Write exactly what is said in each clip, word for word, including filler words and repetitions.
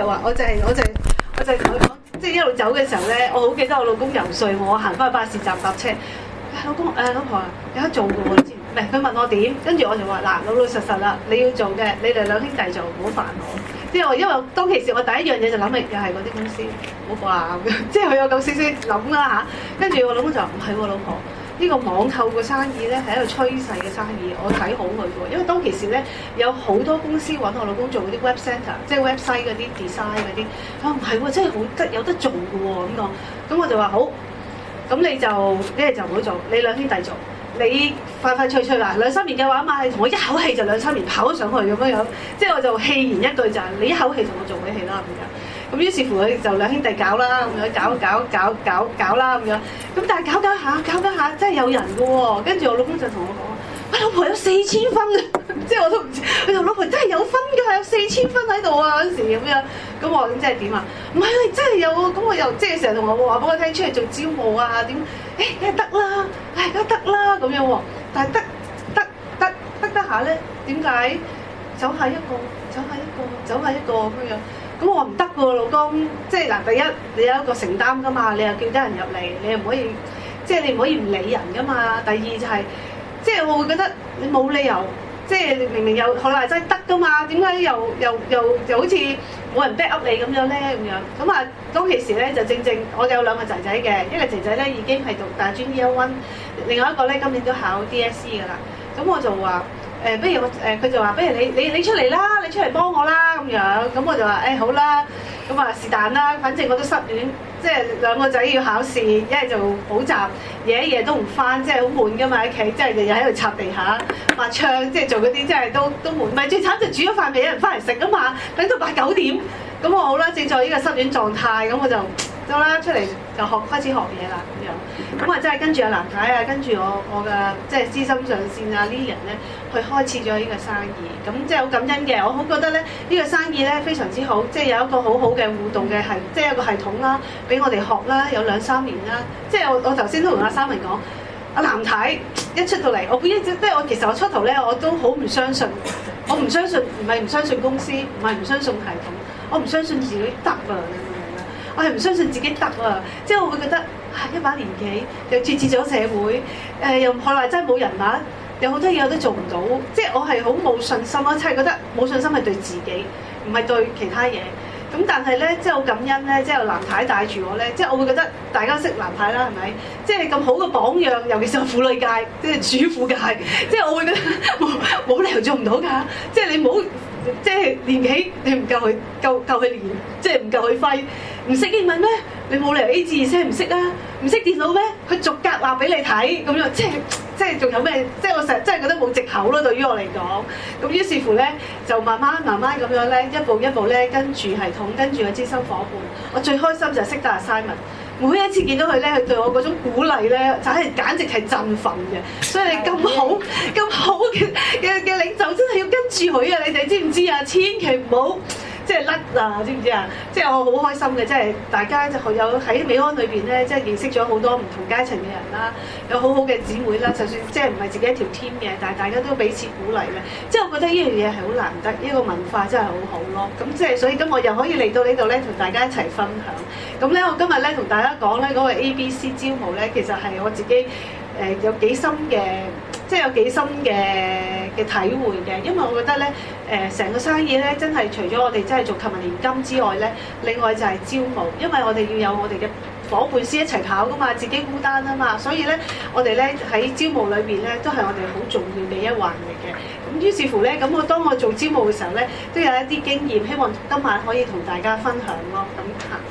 就話，我就係我就係我就係同佢講，即係一路走嘅時候咧，我好記得我老公游說我行翻去巴士站搭車。老公誒老婆啊，有得做嘅喎，你知唔係？佢問我點，跟住我就話嗱，老老實實啦，你要做嘅，你哋兩兄弟做，唔好煩我。即係我因為當其時我第一樣嘢就諗起又係嗰啲公司，唔好啩咁樣，即係佢有咁少少諗啦嚇。跟住我老公就話唔係喎，老婆。呢個網購嘅生意咧係一個趨勢嘅生意，我睇好佢喎。因為當其時咧有好多公司揾我老公做嗰啲 web center，即係 website 嗰啲 design 嗰啲。佢話唔係喎，真係好得有得做嘅喎咁講。咁我就話好，咁你就一係就唔好做，你兩兄弟做，你快快脆脆啦，兩三年嘅話嘛，同我一口氣就兩三年跑咗上去咁樣樣。即係我就氣言一句就係你一口氣同我做起戲啦咁樣。咁於是乎佢就兩兄弟搞啦，咁樣搞搞搞搞搞啦咁樣。咁但係搞搞下搞搞下真係有人嘅喎。跟住我老公就同我講：喂，老婆有四千分啊！即係我都唔知。佢話老婆真係有分㗎，有四千分喺度啊嗰時咁樣。咁我話咁即係點啊？唔係喂，真係有喎。咁我又即係成日同我話俾我聽出嚟做招募啊點？誒梗係得啦，誒梗係得啦咁樣喎。但係得得得得得下咧，點解走下一個走下一個走下一個咁樣？咁我話唔得喎，老公，即係嗱，第一你有一個承擔噶嘛，你又叫得人入嚟，你又唔可以，即係你唔可以唔理人噶嘛。第二就係、是，即係我會覺得你冇理由，即係明明又可能真係得噶嘛，點解又又又又好似冇人 back up 你咁樣咧咁樣？咁啊，當其時咧就正正我有兩個仔仔嘅，一個仔仔咧已經係讀大專 year one，另外一個咧今年都考 D S E 噶啦。咁我就話。誒、呃，不如我誒，佢、呃、就話，不如你你你出嚟啦，你出嚟幫我啦咁樣，咁我就話誒、欸、好啦，咁啊是但啦，反正我都失戀，即係兩個仔要考試，一係就補習，夜一夜都唔返，即係好悶噶嘛喺屋企，即係日日喺度擦地下、抹窗，即係做嗰啲，即係都都悶。唔係最慘就煮咗飯未有人返嚟食啊嘛，等到八九點，咁我好啦，正在呢個失戀狀態，咁我就走啦出嚟就學開始學嘢啦咁樣，咁啊真係跟住阿蘭太啊，跟住我我嘅即係資深上線啊 Lilian 咧，去開始咗呢個生意，咁即係好感恩嘅。我好覺得咧，呢個生意咧非常之好，即係有一個好好嘅互動嘅系，即係有個系統啦，俾我哋學啦，有兩三年啦。即係我我頭先都同阿三文講，阿蘭太一出到嚟，我本一即係我其實我出頭咧我都好唔相信，我唔相信唔係唔相信公司，唔係唔相信系統，我唔相信自己得啊！我係唔相信自己得啊！即係我會覺得啊，一把年紀又脫節咗社會，誒、呃、又可能真係冇人物，有好多嘢我都做唔到，即係我係好冇信心咯，即係覺得冇信心係對自己，唔係對其他嘢。咁但係咧，即係好感恩咧，即係蘭太帶住我咧，即係我會覺得大家識蘭太啦，係咪？即係咁好嘅榜樣，尤其是婦女界，即係主婦界，即係我會覺得冇冇理由做唔到㗎，即係你冇。即係年紀你唔夠佢夠夠佢年，即係唔夠佢揮，唔識英文咩？你冇理由 A 字二聲唔識啊？唔識電腦咩？佢逐格話俾你睇咁樣，即係即係仲有咩？即係我成日真係覺得冇藉口咯，對於我嚟講。咁於是乎咧，就慢慢慢慢咁樣咧，一步一步咧跟住系統，跟住個資深伙伴。我最開心就係識得阿 Simon。每一次見到佢咧，佢對我嗰種鼓勵咧，就係簡直係振奮嘅。所以你咁好咁好嘅嘅嘅領袖，真係要跟住佢啊！你哋知唔知啊？千祈唔好即係甩啊！知唔知啊？即係我好開心嘅，即係大家就有喺美安裏邊咧，即係認識咗好多唔同階層嘅人啦，有好好嘅姊妹啦。就算即係唔係自己一條 team 嘅，但係大家都彼此鼓勵嘅。即係我覺得呢樣嘢係好難得，呢個文化真係好好咯。咁即係所以今日又可以嚟到呢度咧，同大家一齊分享。咁咧，我今日咧同大家講咧嗰個 A B C 招募咧，其實係我自己誒、呃、有幾深嘅，即係有幾深嘅嘅體會嘅。因為我覺得咧誒成個生意咧，真係除咗我哋真係做購物年金之外咧，另外就係招募，因為我哋要有我哋嘅伙伴師一齊跑噶嘛，自己孤單啊嘛，所以咧我哋咧喺招募裏邊咧都係我哋好重要嘅一環嚟嘅。咁於是乎咧，咁我當我做招募嘅時候咧，都有一啲經驗，希望今晚可以同大家分享咯。咁嚇。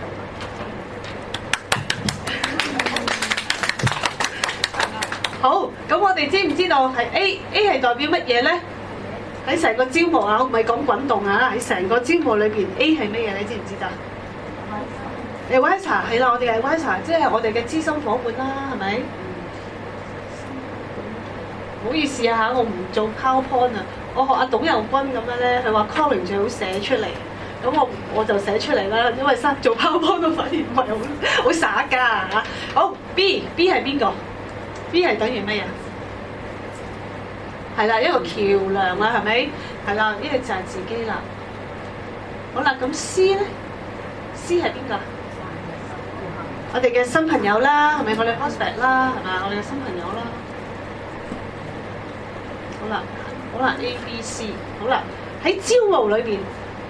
好，咁我哋知唔知道係 A A 係代表乜嘢咧？喺成個招募啊，我唔係講滾動啊，喺成個招募裏邊 A 係乜嘢？你知唔知道？誒 Advisor 係啦，我哋係 Advisor，即係我哋嘅資深伙伴啦，係咪？唔好意思啊嚇，我唔做 PowerPoint 啊，我學阿董佑君咁樣咧，佢話 calling 最好寫出嚟，咁我我就寫出嚟啦，因為生做 PowerPoint 都反而唔係好好耍家嚇。好 B B 係邊個？B 係等於乜嘢？係啦，一個橋梁啦，係咪？係啦，呢個就係自己啦。 好啦，咁 C 咧 ，C 係邊個？我哋嘅新朋友啦，係咪我哋 prospect 啦，係咪我哋嘅新朋友啦？好啦，好啦 ，A、B、C， 好啦，喺招募裏邊，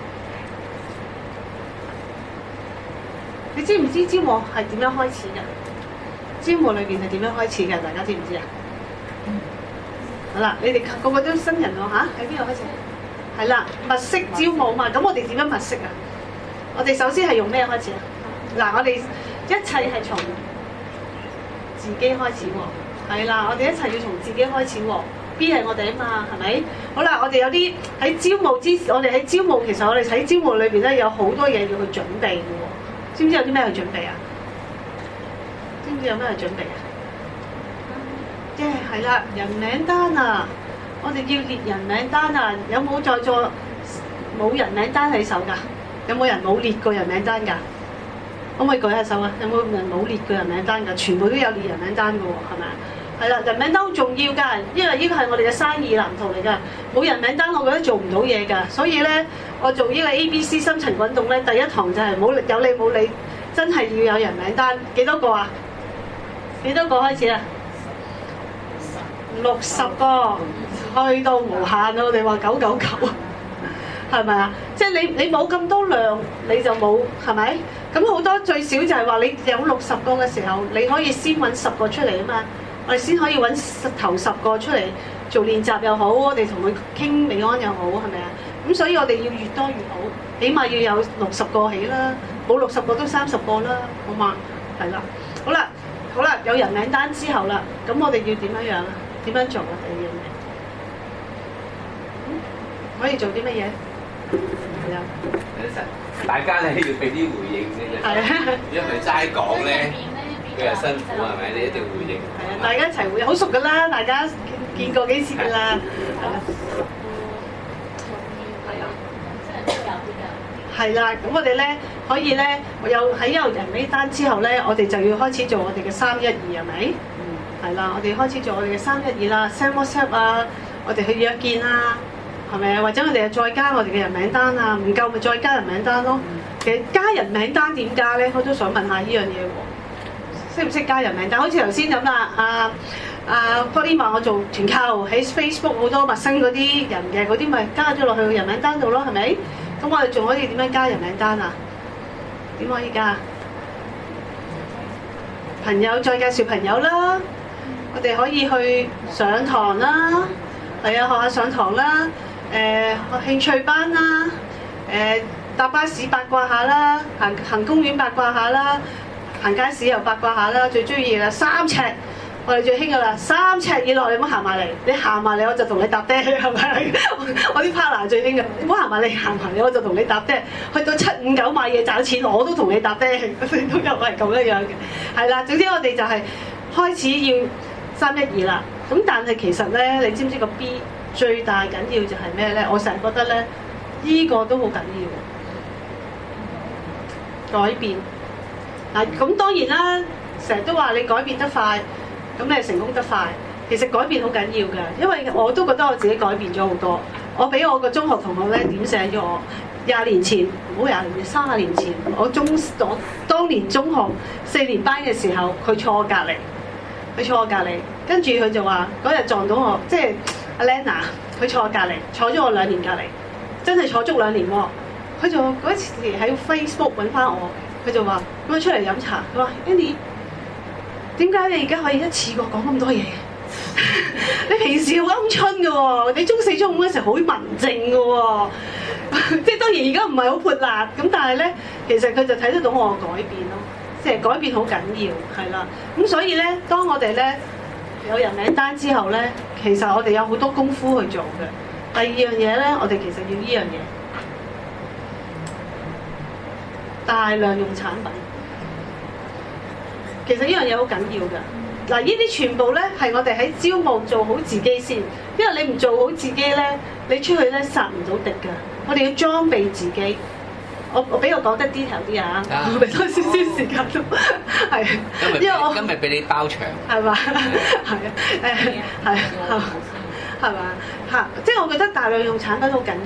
你知唔知招募係點樣開始嘅？招募裏邊係點樣開始嘅？大家知唔知啊？嗯、好啦，你哋個個都新人喎嚇，喺邊度開始？係啦，物色招募嘛，咁我哋點樣物色啊？我哋首先係用咩開始啊？嗱，我哋一切係從自己開始喎，係啦，我哋一齊要從自己開始喎。B 係我哋啊嘛，係咪？好啦，我哋有啲喺招募之，我哋喺招募，其實我哋喺招募裏邊咧有好多嘢要去準備嘅喎。知唔知有啲咩去準備啊？知唔知有咩去準備啊？即係係啦，人名單啊！我哋要列人名單啊！有冇在座冇人名單喺手㗎？有冇人冇列過人名單㗎？可唔可以舉下手啊？有冇人冇列過人名單㗎？全部都有列人名單㗎喎，係咪啊？係啦，人名單好重要㗎，因為呢個係我哋嘅生意藍圖嚟㗎。冇人名單，我覺得做唔到嘢㗎。所以咧，我做呢個 A B C 深層運動咧，第一堂就係冇有理冇理，真係要有人名單。幾多個啊？幾多個開始啊？六十個，去到無限啊！我哋話九九九，係咪啊？即係你你冇咁多量，你就冇係咪？咁好多最少就係話你有六十個嘅時候，你可以先揾十個出嚟啊嘛。我哋先可以揾頭十個出嚟做練習又好，我哋同佢傾美安又好，係咪啊？咁所以我哋要越多越好，起碼要有六十個起啦，冇六十個都三十個啦，好嘛？係啦，好啦，好啦，有人名單之後啦，咁我哋要點樣樣啊？點樣做啊？第二樣嘢，嗯，可以做啲乜嘢？係啊， 大家咧要俾啲回應先啫， 係啊， 因為齋講咧。佢又辛苦係咪？你一定回應。 係啊，大家一齊回應，好熟㗎啦，大家見過幾次㗎啦。係啦，咁我哋咧可以咧，我有喺有人名單之後咧，我哋就要開始做我哋嘅三一二係咪？嗯。係啦，我哋開始做我哋嘅三一二啦 ，send WhatsApp 啊，我哋去約見啊，係咪啊？或者我哋再加我哋嘅人名單啊，唔夠咪再加人名單咯。其實加人名單點加咧？我都想問下呢樣嘢喎。識唔識加人名單？好似頭先咁啦，阿阿 Pauline 話我做團購喺 Facebook 好多陌生嗰啲人嘅，嗰啲咪加咗落去人名單度咯，係咪？咁我哋仲可以點樣加人名單啊？點可以加？朋友再介紹朋友啦，我哋可以去上堂啦，係啊，學下上堂啦，誒、呃、學興趣班啦，誒、呃、搭巴士八卦下啦，行行公園八卦下啦。行街市又八卦下啦，最中意啦三尺，我哋最興噶啦三尺以內你唔好行埋嚟，你行埋嚟我就同你搭爹，係咪？我啲 partner 最興嘅，唔好行埋嚟，行埋嚟我就同你搭爹。去到七五九買嘢賺錢，我都同你搭爹，都又係咁樣樣嘅。係啦，總之我哋就係開始要三一二啦。咁但係其實咧，你知唔知個 B 最大緊要就係咩咧？我成日覺得咧，呢、這個都好緊要，改變。嗱，咁當然啦，成日都話你改變得快，咁你成功得快。其實改變好緊要㗎，因為我都覺得我自己改變咗好多。我俾我個中學同學咧點醒咗我，廿年前，唔好廿年前，三十年前，我中我當年中學四年班嘅時候，佢坐我隔離，佢坐我隔離，跟住佢就話嗰日撞到我，即係阿 Lena，佢坐我隔離，坐咗我兩年隔離，真係坐足兩年喎。佢就嗰時喺 Facebook 揾翻我。佢就話：咁啊出嚟飲茶。佢話 Andy， 點解你而家可以一次過講咁多嘢？你平時好鵪鶉嘅喎，你中四中五嗰時好文靜嘅喎。即係當然而家唔係好潑辣，咁但係咧，其實佢就睇得到我嘅改變咯。即係改變好緊要，係啦。咁所以咧，當我哋咧有人名單之後咧，其實我哋有好多功夫去做嘅。第二樣嘢咧，我哋其實要呢樣嘢。大量用產品，其實呢樣嘢好緊要㗎。嗱，呢啲全部咧係我哋喺招募做好自己先，因為你唔做好自己咧，你出去咧殺唔到敵㗎。我哋要裝備自己。我我俾我講得 detail 啲啊，俾多少少時間都係。因為我今日俾你包場， 係嘛？係啊，誒係係係嘛？嚇！即係我覺得大量用產品好緊要。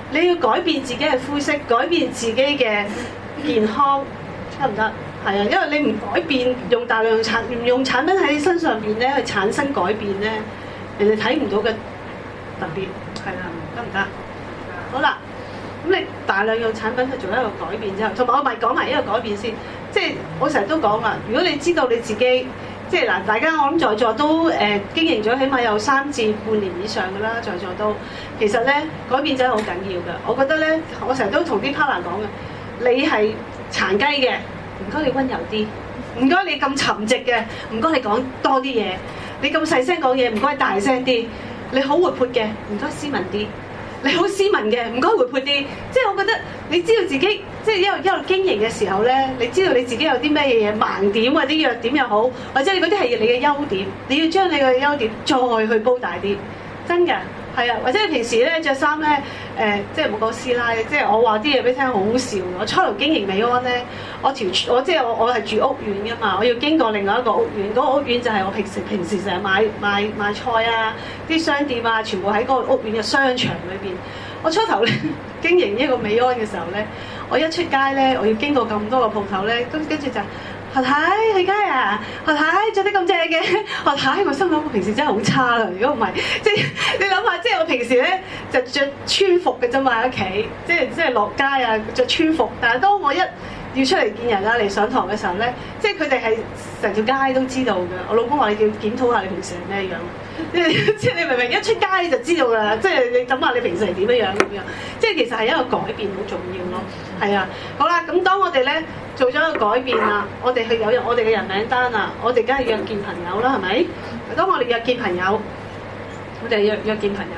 你要改變自己嘅膚色，改變自己嘅健康，得唔得？係啊，因為你唔改變，用大量產用產品喺你身上邊咧，去產生改變咧，人哋睇唔到嘅特別，係啦，得唔得？好啦，咁你大量用產品去做一個改變之後，同埋我咪講埋一個改變先，即係我成日都講啊，如果你知道你自己。即係嗱，大家我諗在座都誒、呃、經營咗起碼有三至半年以上㗎啦，在座都其實咧改變真係好緊要㗎。我覺得咧，我成日都同啲 partner 講嘅，你係殘雞嘅，唔該你温柔啲，唔該你咁沉寂嘅，唔該你講多啲嘢，你咁細聲講嘢，唔該大聲啲，你好活潑嘅，唔該斯文啲。你好斯文嘅，唔該活潑啲。即係我覺得你知道自己，即係一路一路經營嘅時候咧，你知道你自己有啲咩嘢盲點或者弱點又好，或者你嗰啲係你嘅優點，你要將你嘅優點再去煲大啲，真嘅係啊。或者你平時咧著衫咧，誒、呃、即係冇講師奶，即係我話啲嘢俾你聽好好笑。我初頭經營美安咧，我條我即係我我係住屋苑㗎嘛，我要經過另外一個屋苑，嗰、那個屋苑就係我平時平時成日買買買菜啊，啲商店啊，全部喺嗰個屋苑嘅商場裏邊。我初頭咧經營一個美安嘅時候咧，我一出街咧，我要經過咁多個鋪頭咧，跟跟住就何太去街啊，何太着得咁正嘅，何太我心諗我平時真係好差啦，如果唔係，即係你諗下，即係我平時咧就着村服嘅啫嘛喺屋企，即係即係落街啊着村服，但係當我一要出嚟見人啊嚟上堂嘅時候咧，即係佢哋係成條街都知道嘅。我老公話你要檢討下你平時係咩樣。即係即係你明唔明？一出街你就知道啦，即係你諗下你平時係點樣樣咁樣，即係其實係一個改變好重要咯。係啊，好啦，咁當我哋咧做咗一個改變啦，我哋去有我哋嘅人名單啦，我哋梗係約見朋友啦，係咪？當我哋約見朋友，我哋約約見朋友，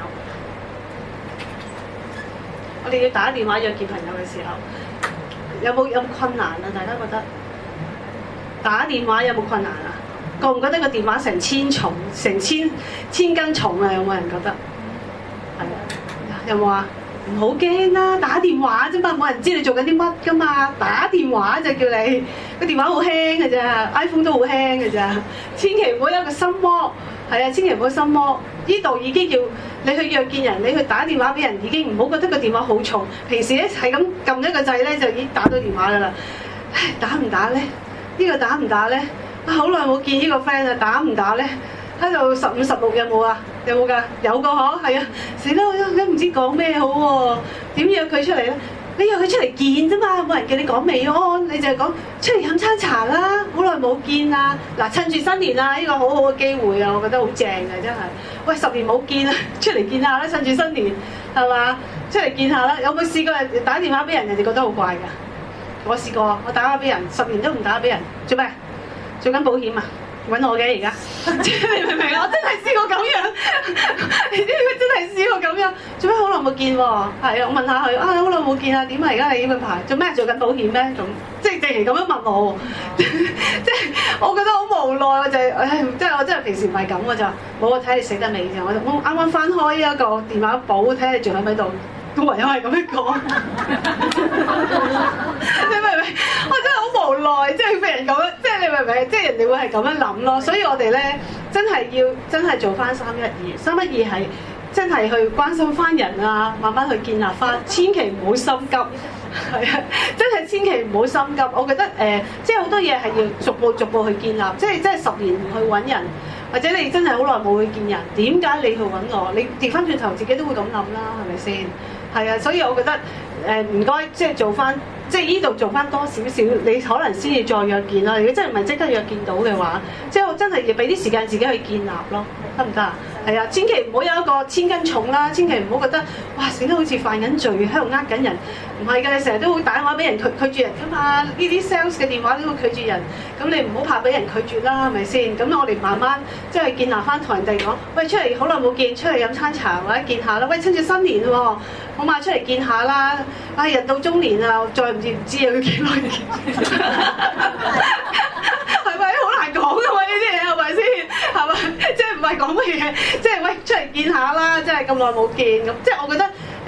我哋要打電話約見朋友嘅時候，有冇有冇困難啊？大家覺得打電話有冇困難啊？覺唔覺得個電話成千重、成千千斤重啊？有冇人覺得？係啊，有冇啊？唔好驚啦，打電話啫嘛，冇人知你做緊啲乜噶嘛。打電話就叫你個電話好輕嘅咋 ，iPhone 都好輕嘅咋。千祈唔好有個心魔，係啊，千祈唔好心魔。呢度已經叫你去約見人，你去打電話俾人，已經唔好覺得個電話好重。平時咧係咁撳一個掣咧，就已經打到電話噶啦。唉，打唔打咧？呢個打唔打咧？啊，好耐冇見呢個 friend 啊，打唔打咧？喺度十五十六有冇啊？有冇㗎？有個嗬，係啊！死啦，我都唔知講咩好喎。點約佢出嚟咧？你約佢出嚟見啫嘛，冇人叫你講美安，你就係講出嚟飲餐茶啦。好耐冇見啊！嗱，趁住新年啊，呢個好好嘅機會啊，我覺得好正嘅真係。喂，十年冇見啊，出嚟見下啦，趁住新年係嘛？出嚟見下啦。有冇試過打電話俾人，人哋覺得好怪㗎？我試過，我打電話俾人，十年都唔打俾人，做咩？做緊保險啊？揾我嘅而家，你明唔明啊？我真係試過咁樣，你知佢真係試過咁樣，做咩好耐冇見喎？係啊，我問下佢啊，好耐冇見啊，點啊？而家你呢份牌做咩？做緊保險咩？咁即係直情咁樣問我，即係我覺得好無奈，我就係唉，即係我真係平時唔係咁嘅咋，冇啊，睇你死得未啫？我我啱啱翻開一個電話簿，睇下你仲喺唔喺度。都唯有係咁樣講，你明唔明？我真係好無奈，即係俾人咁樣，即係你明唔明？即係人哋會係咁樣諗咯。所以我哋咧真係要真係做翻三一二，三一二係真係去關心翻人啊，慢慢去建立翻，千祈唔好心急，係啊，真係千祈唔好心急。我覺得誒、呃，即係好多嘢係要逐步逐步去建立，即係真係十年唔去揾人。或者你真係好耐冇去見人，點解你去揾我？你調翻轉頭自己都會咁諗啦，係咪先？係啊，所以我覺得誒唔該，即係做翻，即係呢度做翻多少少，你可能先至再約見啦。如果真係唔係即刻約見到嘅話，即係我真係要俾啲時間自己去建立咯，得唔得啊？係啊，千祈唔好有一個千斤重啦，千祈唔好覺得哇死得好似犯緊罪喺度呃緊人，唔係㗎，你成日都會打電話俾人拒拒絕人㗎嘛，呢啲 sales 嘅電話都會拒絕人，咁你唔好怕俾人拒絕啦，係咪先？咁我哋慢慢即係建立翻同人哋講，喂出嚟好耐冇見，出嚟飲餐茶或者見下啦，喂趁住新年喎，好嘛出嚟見下啦，啊人到中年啊，再唔知唔知啊佢幾耐見，係咪好難講㗎嘛呢啲嘢係咪先？係咪？即係唔係講乜嘢？即係喂出嚟見下啦！即係咁耐冇見咁，即係我覺得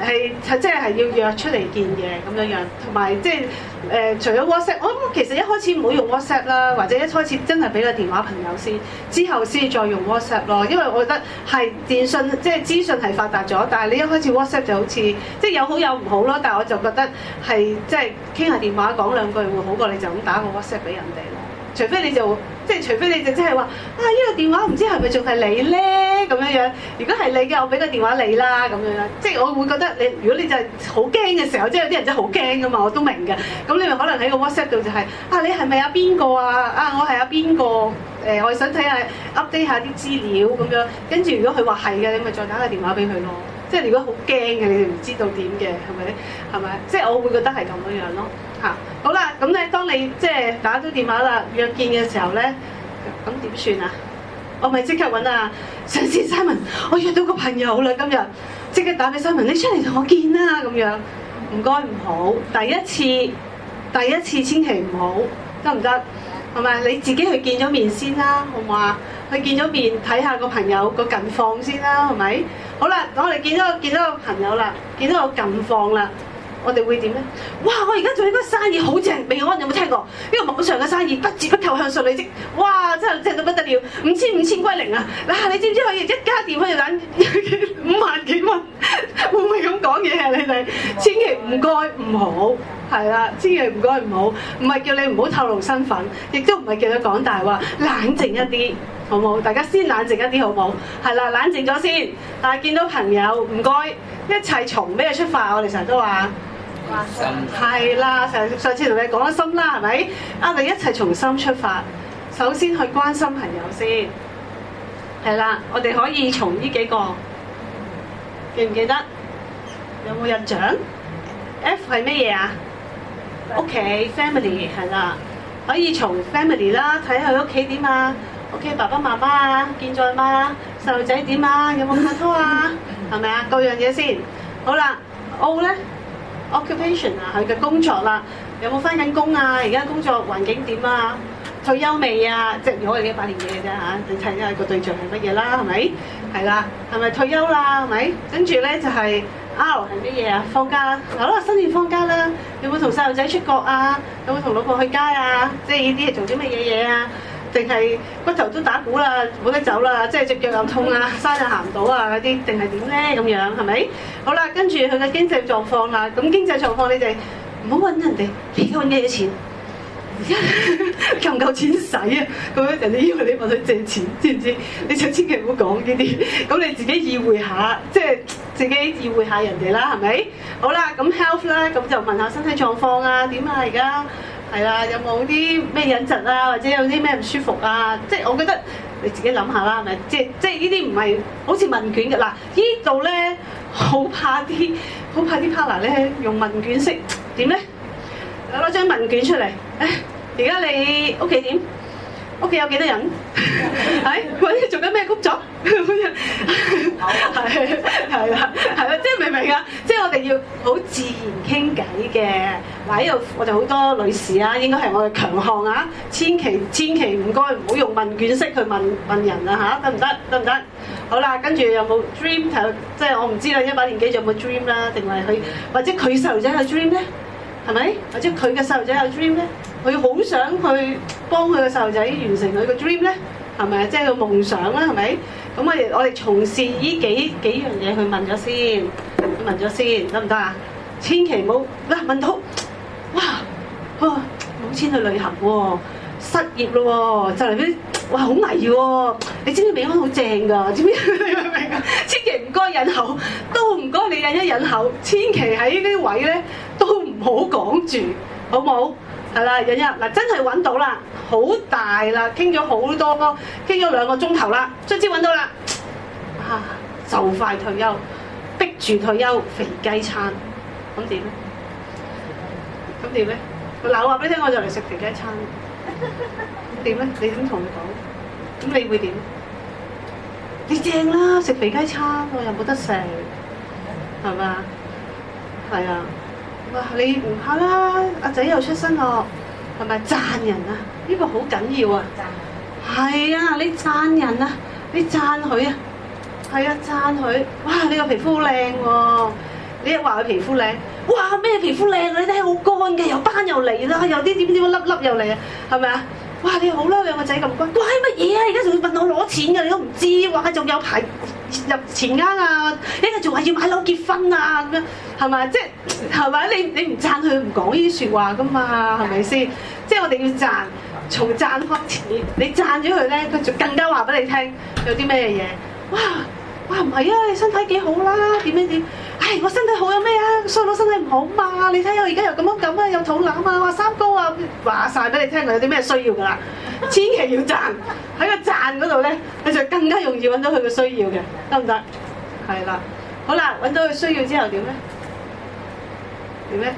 係即係係要約出嚟見嘅咁樣樣，同埋即係誒除咗 WhatsApp，我諗其實一開始唔好用 WhatsApp 啦，或者一開始真係俾個電話朋友先，之後先再用 WhatsApp 咯。因為我覺得係電訊即係資訊係發達咗，但係你一開始 WhatsApp 就好似即係有好有唔好咯。但係我就覺得係即係傾下電話講兩句會好過你就咁打個 WhatsApp 俾人哋咯。除非你就即係除非你就真係話啊呢、呢個電話唔知係咪仲係你咧咁樣樣，如果係你嘅我俾個電話你啦咁樣樣，即係我會覺得你如果你就係好驚嘅時候，即係有啲人真係好驚噶嘛，我都明嘅。咁你咪可能喺個 WhatsApp 度就係、是、啊你係咪阿邊個啊？啊我係阿邊個誒，我想睇下 update 下啲資料咁樣，跟住如果佢話係嘅，你咪再打個電話俾佢咯。即係如果好驚嘅，你哋唔知道點嘅係咪？係咪？即係我會覺得係咁樣樣咯。嚇，好啦，咁咧，當你即係打咗電話啦，約見嘅時候咧，咁點算啊？我咪即刻揾啊上司 Simon， 我約到個朋友啦，今日即刻打俾 Simon， 你出嚟同我見啦咁樣。唔該唔好，第一次第一次千祈唔好，得唔得？係咪？你自己去見咗面先啦，好唔好啊？去見咗面睇下個朋友個近況先啦，係咪？好啦，我哋見到見到個朋友啦，見到個近況啦。我哋會點咧？哇！我而家做呢個生意好正，未安有冇聽過？呢個網上嘅生意不折不扣向上累積，哇！真係正到不得了，五千五千歸零啊！嗱，你知唔知可以一家店可以賺五萬幾蚊？會唔會咁講嘢啊？你哋千祈唔該唔好，係啦，千祈唔該唔好，唔係叫你唔好透露身份，亦都唔係叫你講大話，冷靜一啲，好唔好？大家先冷靜一啲，好唔好？係啦，冷靜咗先。但係見到朋友唔該，一切從咩出發？我哋成日都話。 心係啦，上上次同你講咗心啦，係咪？啊，你一齊從心出發，首先去關心朋友先，係啦。我哋可以從呢幾個記唔記得？有冇印象 ？F 係咩嘢啊？屋企 family 係啦，可以從 family 啦，睇下佢屋企點啊？屋企爸爸媽媽啊，健在嗎？細路仔點啊？有冇拍拖啊？係咪啊？各樣嘢先。好啦 ，O 咧。occupation 啊，佢嘅工作啦，有冇返緊工啊？而家工作環境點啊？退休未啊？即係如果我哋一把年紀嘅啫嚇，你睇下個對象係乜嘢啦？係咪？係啦，係咪退休啦？係咪？跟住咧就係 R 係乜嘢啊？放假，好啦，新年放假啦，有冇同細路仔出國啊？有冇同老婆去街啊？即係呢啲係做啲乜嘢嘢啊？定係骨頭都打鼓啦，冇得走啦，即係隻腳又痛啊，山又行唔到啊嗰啲，定係點咧咁樣係咪？好啦，跟住佢嘅經濟狀況啦，咁經濟狀況你哋唔好揾人哋，你而家揾幾多錢？而家夠唔夠錢使啊？咁樣人哋以為你問佢借錢，知唔知？你就千祈唔好講呢啲，咁你自己意會下，即係自己意會下人哋啦，係咪？好啦，咁 health 啦，咁就問下身體狀況啊，點啊而家？係啦，有冇啲咩隱疾啊，或者有啲咩唔舒服啊？即係我覺得你自己諗下啦，係咪？即係即係呢啲唔係好似問卷嘅嗱，呢度咧好怕啲，好怕啲 partner 咧用問卷式點咧？攞張問卷出嚟，誒，而家你屋企點？屋企有幾多人？係，或者做緊咩工作？係係啦，係啦，即係明唔明啊？即係我哋要好自然傾偈嘅。嗱，呢度我哋好多女士啊，應該係我嘅強項啊！千祈千祈唔該唔好用問卷式去問問人啊嚇，得唔得？得唔得？好啦，跟住有冇 dream？即係我唔知啦，一把年紀仲有冇 dream 啦？定係佢或者佢細路仔有 dream 咧？係咪？或者佢嘅細路仔有 dream 咧？佢好想去幫佢嘅細路仔完成佢嘅 dream 咧？係咪？即係個夢想啦，係咪？咁我哋我哋從事呢幾幾樣嘢去問咗先，問咗先得唔得啊？千祈唔好嗱問到，哇，冇錢去旅行喎，失業咯喎，就嚟啲哇好危喎！你知唔知美安好正㗎？知唔知？你明唔明啊？千祈唔該忍口，都唔該你忍一忍口，千祈喺呢啲位咧都唔好講住，好冇？係啦，忍一嗱真係揾到啦，好大啦，傾咗好多，傾咗兩個鐘頭啦，卒之揾到啦，啊就快退休，逼住退休，肥雞餐，咁點咧？咁點咧？嗱，我話俾你聽，我就嚟食肥雞餐，咁點咧？你點同佢講？咁你會點？你正啦，食肥雞餐，我又冇得食，係嘛？係啊。哇！你唔怕啦，阿仔又出身咯，係咪讚人啊？呢、這個好緊要啊！係啊，你讚人啊，你讚佢啊，係啊，讚佢。哇！你個皮膚好靚喎， 你一話佢皮膚靚，哇咩皮膚靚？你睇好乾嘅，又斑又嚟啦，有啲點點粒粒又嚟啊，係咪啊？哇你好啦，兩個仔咁乖，乖乜嘢啊？而家仲要問我攞錢㗎，你都唔知，哇仲有排入錢罌啊，一陣仲話要買樓結婚啊咁樣，係咪？即係係咪？你你唔讚佢唔講呢啲説話㗎嘛，係咪先？即係我哋要讚，從讚開始，你讚咗佢咧，佢就更加話俾你聽有啲咩嘢，哇！哇唔係啊，你身體幾好啦，點樣點？唉，我身體好有咩啊？衰佬身體唔好嘛？你睇我而家又咁樣咁啊，有肚腩啊，話三高啊，話晒俾你聽佢有啲咩需要㗎啦。千祈要讚，喺個讚嗰度咧，你就更加容易揾到佢嘅需要嘅，得唔得？係啦，好啦，揾到佢需要之後點咧？點咧？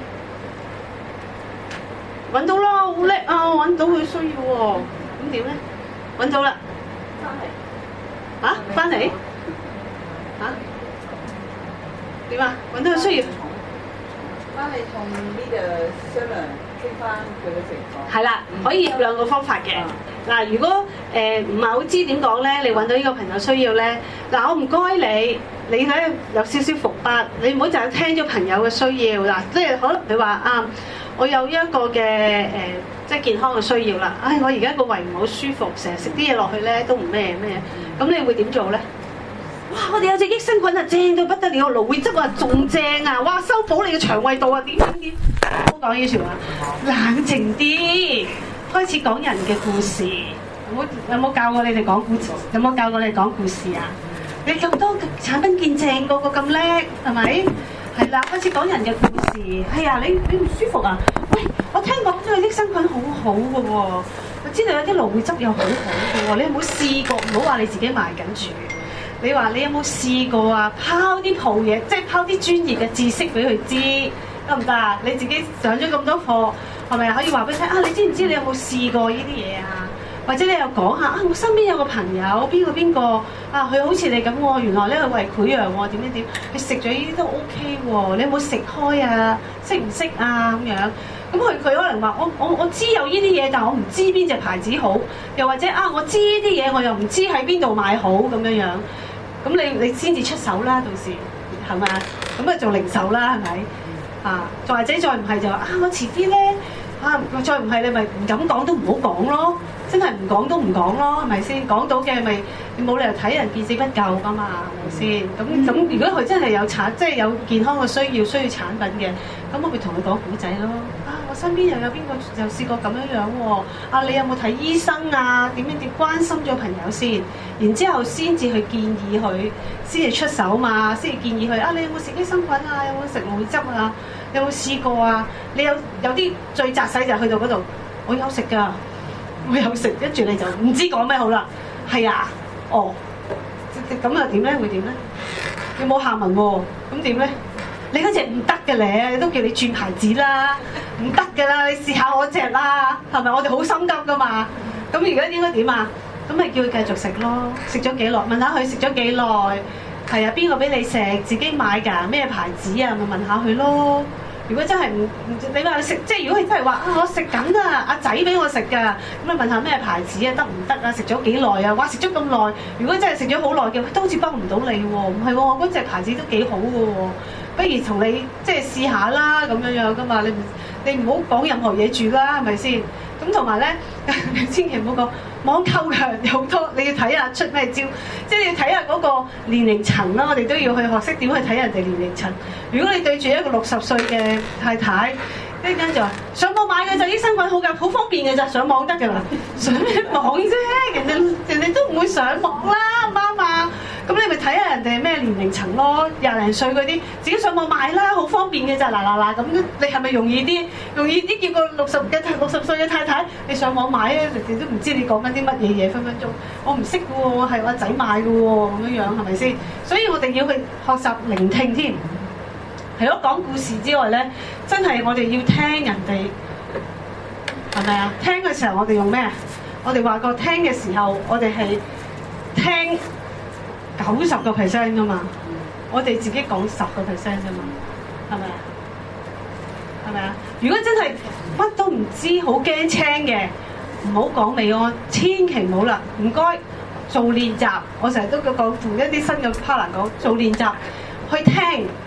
揾到啦，好叻啊！揾到佢需要喎，咁點咧？揾到啦，翻嚟嚇，翻嚟。嚇點啊？揾到佢需要， 翻嚟同呢個商量傾翻佢嘅情況。 係啦，可以有兩個方法嘅。嗱，如果誒唔係好知點講咧，你揾到呢個朋友需要咧，嗱我唔該你，你睇有少少伏筆，你唔好就係聽咗朋友嘅需要嗱，即係可能你話啊，我有一個嘅誒、呃、即係健康嘅需要啦，唉我而家個胃唔好舒服，成日食啲嘢落去咧都唔咩咩，咁你會點做咧？哇！我哋有隻益生菌啊，正到不得了，蘆薈汁啊，仲正啊！哇，修補你嘅腸胃道啊，點點點，唔好講呢啲説話，冷靜啲，開始講人嘅故事。有冇有冇教過你哋講故事？有冇教過你哋講故事啊？你咁多產品見證，個個咁叻，係咪？係啦，開始講人嘅故事。係啊，你你唔舒服啊？喂，我聽講呢個益生菌好好嘅喎，我知道有啲蘆薈汁又好好嘅喎，你有冇試過？唔好話你自己賣緊住。你話你有冇試過啊？拋啲鋪嘢，即係拋啲專業嘅知識俾佢知，得唔得啊？你自己上咗咁多課，係咪可以話俾佢聽啊？你知唔知你有冇試過呢啲嘢啊？或者你又講下啊？我身邊有個朋友，邊個邊個啊？佢好似你咁喎，原來咧佢胃潰瘍喎，點點點，你食咗呢啲都 OK 喎，你有冇食開啊？識唔識啊？咁樣咁佢佢可能話我我我知有呢啲嘢，但係我唔知邊隻牌子好，又或者啊我知呢啲嘢，我又唔知喺邊度買好咁樣樣。咁你你先至出手啦，到時係咪啊？咁啊做零售啦，係咪啊？再或者再唔係就話啊，我遲啲咧啊，再唔係你咪唔敢講都唔好講咯，真係唔講都唔講咯，係咪先？講到嘅咪你冇理由睇人見死不救㗎嘛，係咪先？咁咁如果佢真係有產，即係有健康嘅需要，需要產品嘅，咁我咪同佢講古仔咯。啊，我身邊又有邊個又試過咁樣樣喎？啊，你有冇睇醫生啊？點樣點關心咗朋友先？然之後先至去建議佢，先至出手嘛，先至建議佢啊！你有冇食益生菌啊？有冇食蘆薈汁啊？有冇試過啊？你有有啲最扎使就去到嗰度，我有食㗎，我有食，跟住你就唔知講咩好啦。係啊，哦，咁又點咧？會點咧？你冇下文喎，咁點咧？你嗰隻唔得嘅咧，都叫你轉牌子啦，唔得嘅啦，你試下我隻啦，係咪？我哋好心急㗎嘛。咁而家應該點啊？咁咪叫佢繼續食咯，食咗幾耐？問下佢食咗幾耐？係啊，邊個俾你食？自己買㗎？咩牌子啊？咪問下佢咯。如果真係唔唔，你話食，即係如果佢真係話啊，我食緊啊，阿仔俾我食㗎，咁咪問下咩牌子啊？得唔得啊？食咗幾耐啊？哇！食咗咁耐，如果真係食咗好耐嘅，都好似幫唔到你喎。唔係喎，我嗰隻牌子都幾好嘅喎，不如同你即係試下啦，咁樣樣㗎嘛。你唔你唔好講任何嘢住啦，係咪先？咁同埋咧，你千祈唔好講網購嘅有好多，你要睇下出咩招，即係要睇下嗰個年齡層啦。我哋都要去學識點去睇人哋年齡層。如果你對住一個六十歲嘅太太，一陣間就話上網買嘅就益生菌好㗎，好方便嘅咋，上網得㗎啦。上咩網啫？人哋人哋都唔會上網啦，啱嘛？咁你咪睇下人哋咩年齡層咯，廿零歲嗰啲自己上網買啦，好方便嘅咋，嗱嗱嗱咁，你係咪容易啲？容易啲叫個六十嘅六十歲嘅太太，你上網買咧，人哋都唔知你講緊啲乜嘢嘢，分分鐘我唔識嘅喎，我係我仔買嘅喎，咁樣樣係咪先？所以我哋要去學習聆聽添。除咗講故事之外咧，真係我哋要聽人哋係咪啊？聽嘅時候我哋用咩？我哋話過聽嘅時候，我哋係聽九十個 percent 㗎嘛，我哋自己講十個 percent 啫嘛，係咪啊？係咪啊？如果真係乜都唔知，好驚青嘅，唔好講美安，千祈唔好啦，唔該做練習。我成日都講同一啲新嘅 partner 講做練習，去聽。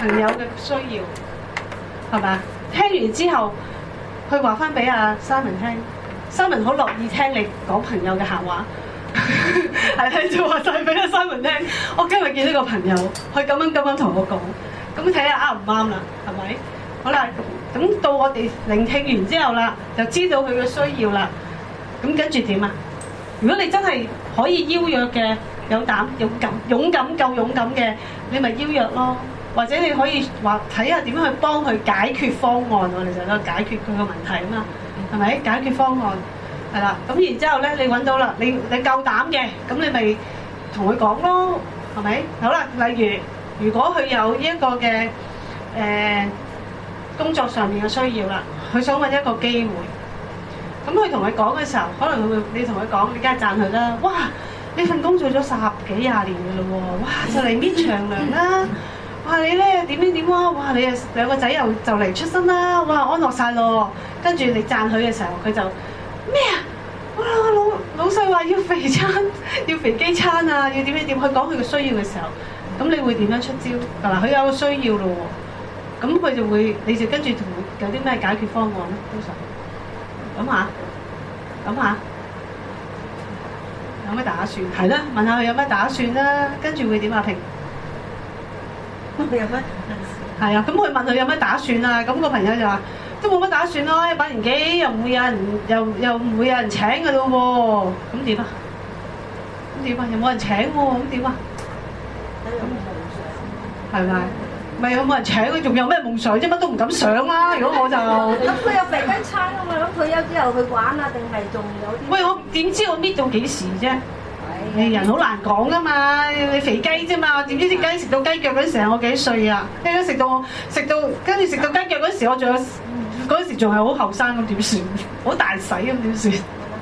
朋友嘅需要，係咪啊？聽完之後，佢話翻俾阿 Simon 聽，Simon 好樂意聽你講朋友嘅閒話，係係就話晒俾阿 Simon 聽。我今日見到個朋友，佢咁樣咁樣同我講，咁睇下啱唔啱啦，係咪？好啦，咁到我哋聆聽完之後啦，就知道佢嘅需要啦。咁跟住點啊？如果你真係可以邀約嘅，有膽、勇敢、勇敢夠勇敢嘅，你咪邀約咯。或者你可以話睇下點樣去幫佢解決方案，我哋就喺度解決佢個問題啊嘛，係咪？解決方案係啦。咁然之後咧，你揾到啦，你你夠膽嘅，咁你咪同佢講咯，係咪？好啦，例如如果佢有一個嘅誒、呃、工作上面嘅需要啦，佢想揾一個機會。咁佢同你講嘅時候，可能佢會你同佢講，你梗係讚佢啦。哇！呢份工做咗十幾廿年嘅咯喎，哇！就嚟搣長糧啦。哇！你咧點點點啊！哇！你啊兩個仔又就嚟出生啦！哇！安樂晒咯。跟住你讚佢嘅時候，佢就咩啊？哇！老老細話要肥餐，要肥機餐啊！要點點點。佢講佢嘅需要嘅時候，咁你會點樣出招？嗱，佢有個需要咯喎，咁佢就會，你就跟住同佢有啲咩解決方案咧？通常。諗下，諗下，有咩打算？係啦，問下佢有咩打算啦，跟住會點啊？平， 佢有咩？ 係啊，咁佢問佢有咩打算啊？咁個朋友就話都冇乜打算咯，一把年紀又唔會有人，又又唔會有人請㗎咯喎，咁點啊？咁點啊？又冇人請喎，咁點啊？係咪？咪有冇人請佢？仲有咩夢想啫？乜都唔敢想啦！如果我就咁佢有肥雞餐啊嘛，咁退休之後去玩啊，定係仲有啲？ 喂，我點知我搣到幾時啫？你人好難講噶嘛，你肥雞啫嘛，點知啲雞食到雞腳嗰陣時我幾歲啊？一陣食到食到跟住食到雞腳嗰陣時，我仲有嗰陣時仲係好後生咁點算？好大使咁點算？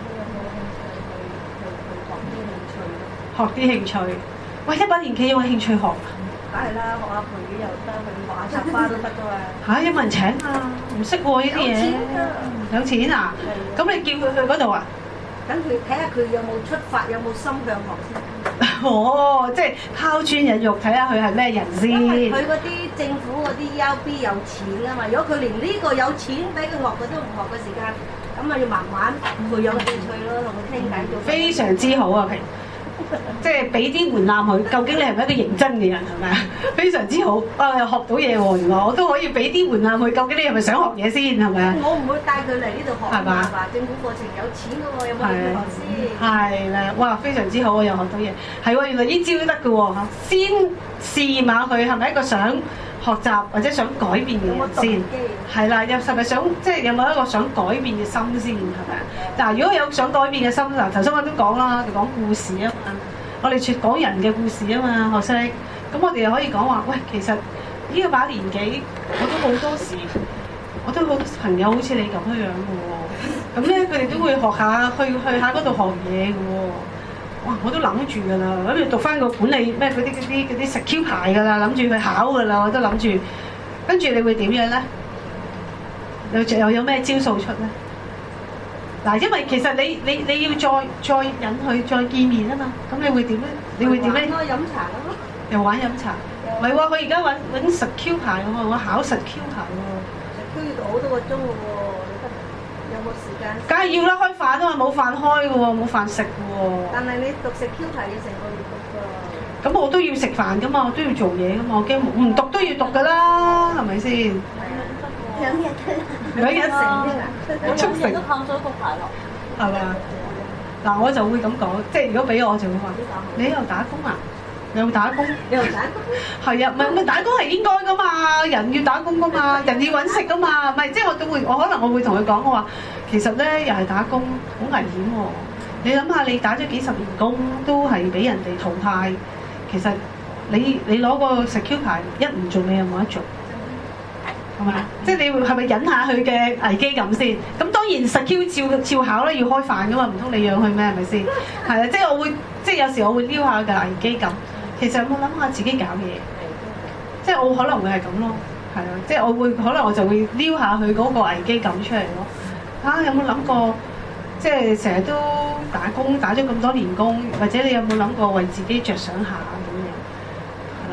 學啲興趣。喂，一把年紀有冇興趣學？ 梗係啦，學下培語又得，去畫插花都得噶嘛。 嚇、啊！有冇人請啊？唔識喎呢啲嘢。有錢啊？咁你叫佢去嗰度啊？ 等佢睇下佢有冇出發，有冇心向學先。 哦，即係拋磚引玉，睇下佢係咩人先。 因為佢嗰啲政府嗰啲 E R B 有錢啊嘛，如果佢連呢個有錢俾佢學佢都唔學嘅時間，咁啊要慢慢培養興趣咯，同佢傾偈做。 非常之好啊，平。即係俾啲門檻佢，究竟你係咪一個認真嘅人係咪啊？非常之好，啊學到嘢喎！原來我都可以俾啲門檻佢，究竟你係咪想學嘢先係咪啊？ 我唔會帶佢嚟呢度學係嘛？ 話政府課程有錢嘅喎，有冇去學先？ 係啦，哇！非常之好，我又學到嘢。係喎，原來呢招都得嘅喎嚇。先試下佢係咪一個想學習或者想改變嘅人先。係啦，又係咪想即係有冇一個想改變嘅心先係咪啊？嗱，如果有想改變嘅心，嗱頭先我都講啦，就講故事啊嘛。我哋説講人嘅故事啊嘛，學識。咁我哋又可以講話，喂，其實呢個把年紀，我都好多時，我都好多朋友好似你咁樣樣嘅喎。咁咧，佢哋都會學下，去去下嗰度學嘢嘅喎。哇！我都諗住㗎啦，諗住讀翻個管理咩嗰啲嗰啲嗰啲 secure 牌㗎啦，諗住去考㗎啦，我都諗住。跟住你會點樣咧？又又有咩招數出咧？嗱，因為其實你你你要再再引佢再見面啊嘛，咁你會點咧？你會點咧？ 應該飲茶咯。 又玩飲茶？唔係喎，佢而家揾揾實 Q 牌喎，我考實 Q 牌喎。 實 Q 要讀好多個鐘嘅喎，你得有冇時間？ 梗係要啦，開飯啊嘛，冇飯開嘅喎，冇飯食嘅喎。 但係你讀實 Q 牌要成個月讀㗎。 咁我都要食飯㗎嘛，我都要做嘢㗎嘛，我驚唔讀都要讀㗎啦，係咪先？ 兩日兩日成啫， 兩日都靠咗個牌落， 係咪啊？嗱，我就會咁講，即係如果俾我就會話：你又打工啊？又打工？ 你又打工？ 係啊，唔係唔係打工係應該噶嘛，人要打工噶嘛，人要揾食噶嘛，唔係即係我都會，我可能我會同佢講，我話其實咧又係打工，好危險喎、哦。你諗下，你打咗幾十年工，都係俾人哋淘汰，其實你你攞個 secure 牌一唔做，你又冇得做。係咪？即係你會係咪忍下佢嘅危機感先？咁當然實 Q 照照考咧，要開飯噶嘛，唔通你養佢咩？係咪先？係啊，即係我會，即係有時我會撩下嘅危機感。其實有冇諗下自己搞嘢？即係我可能會係咁咯，係啊，即係我會可能我就會撩下佢嗰個危機感出嚟咯。啊，有冇諗過？即係成日都打工，打咗咁多年工，或者你有冇諗過為自己着想下咁樣？係啦，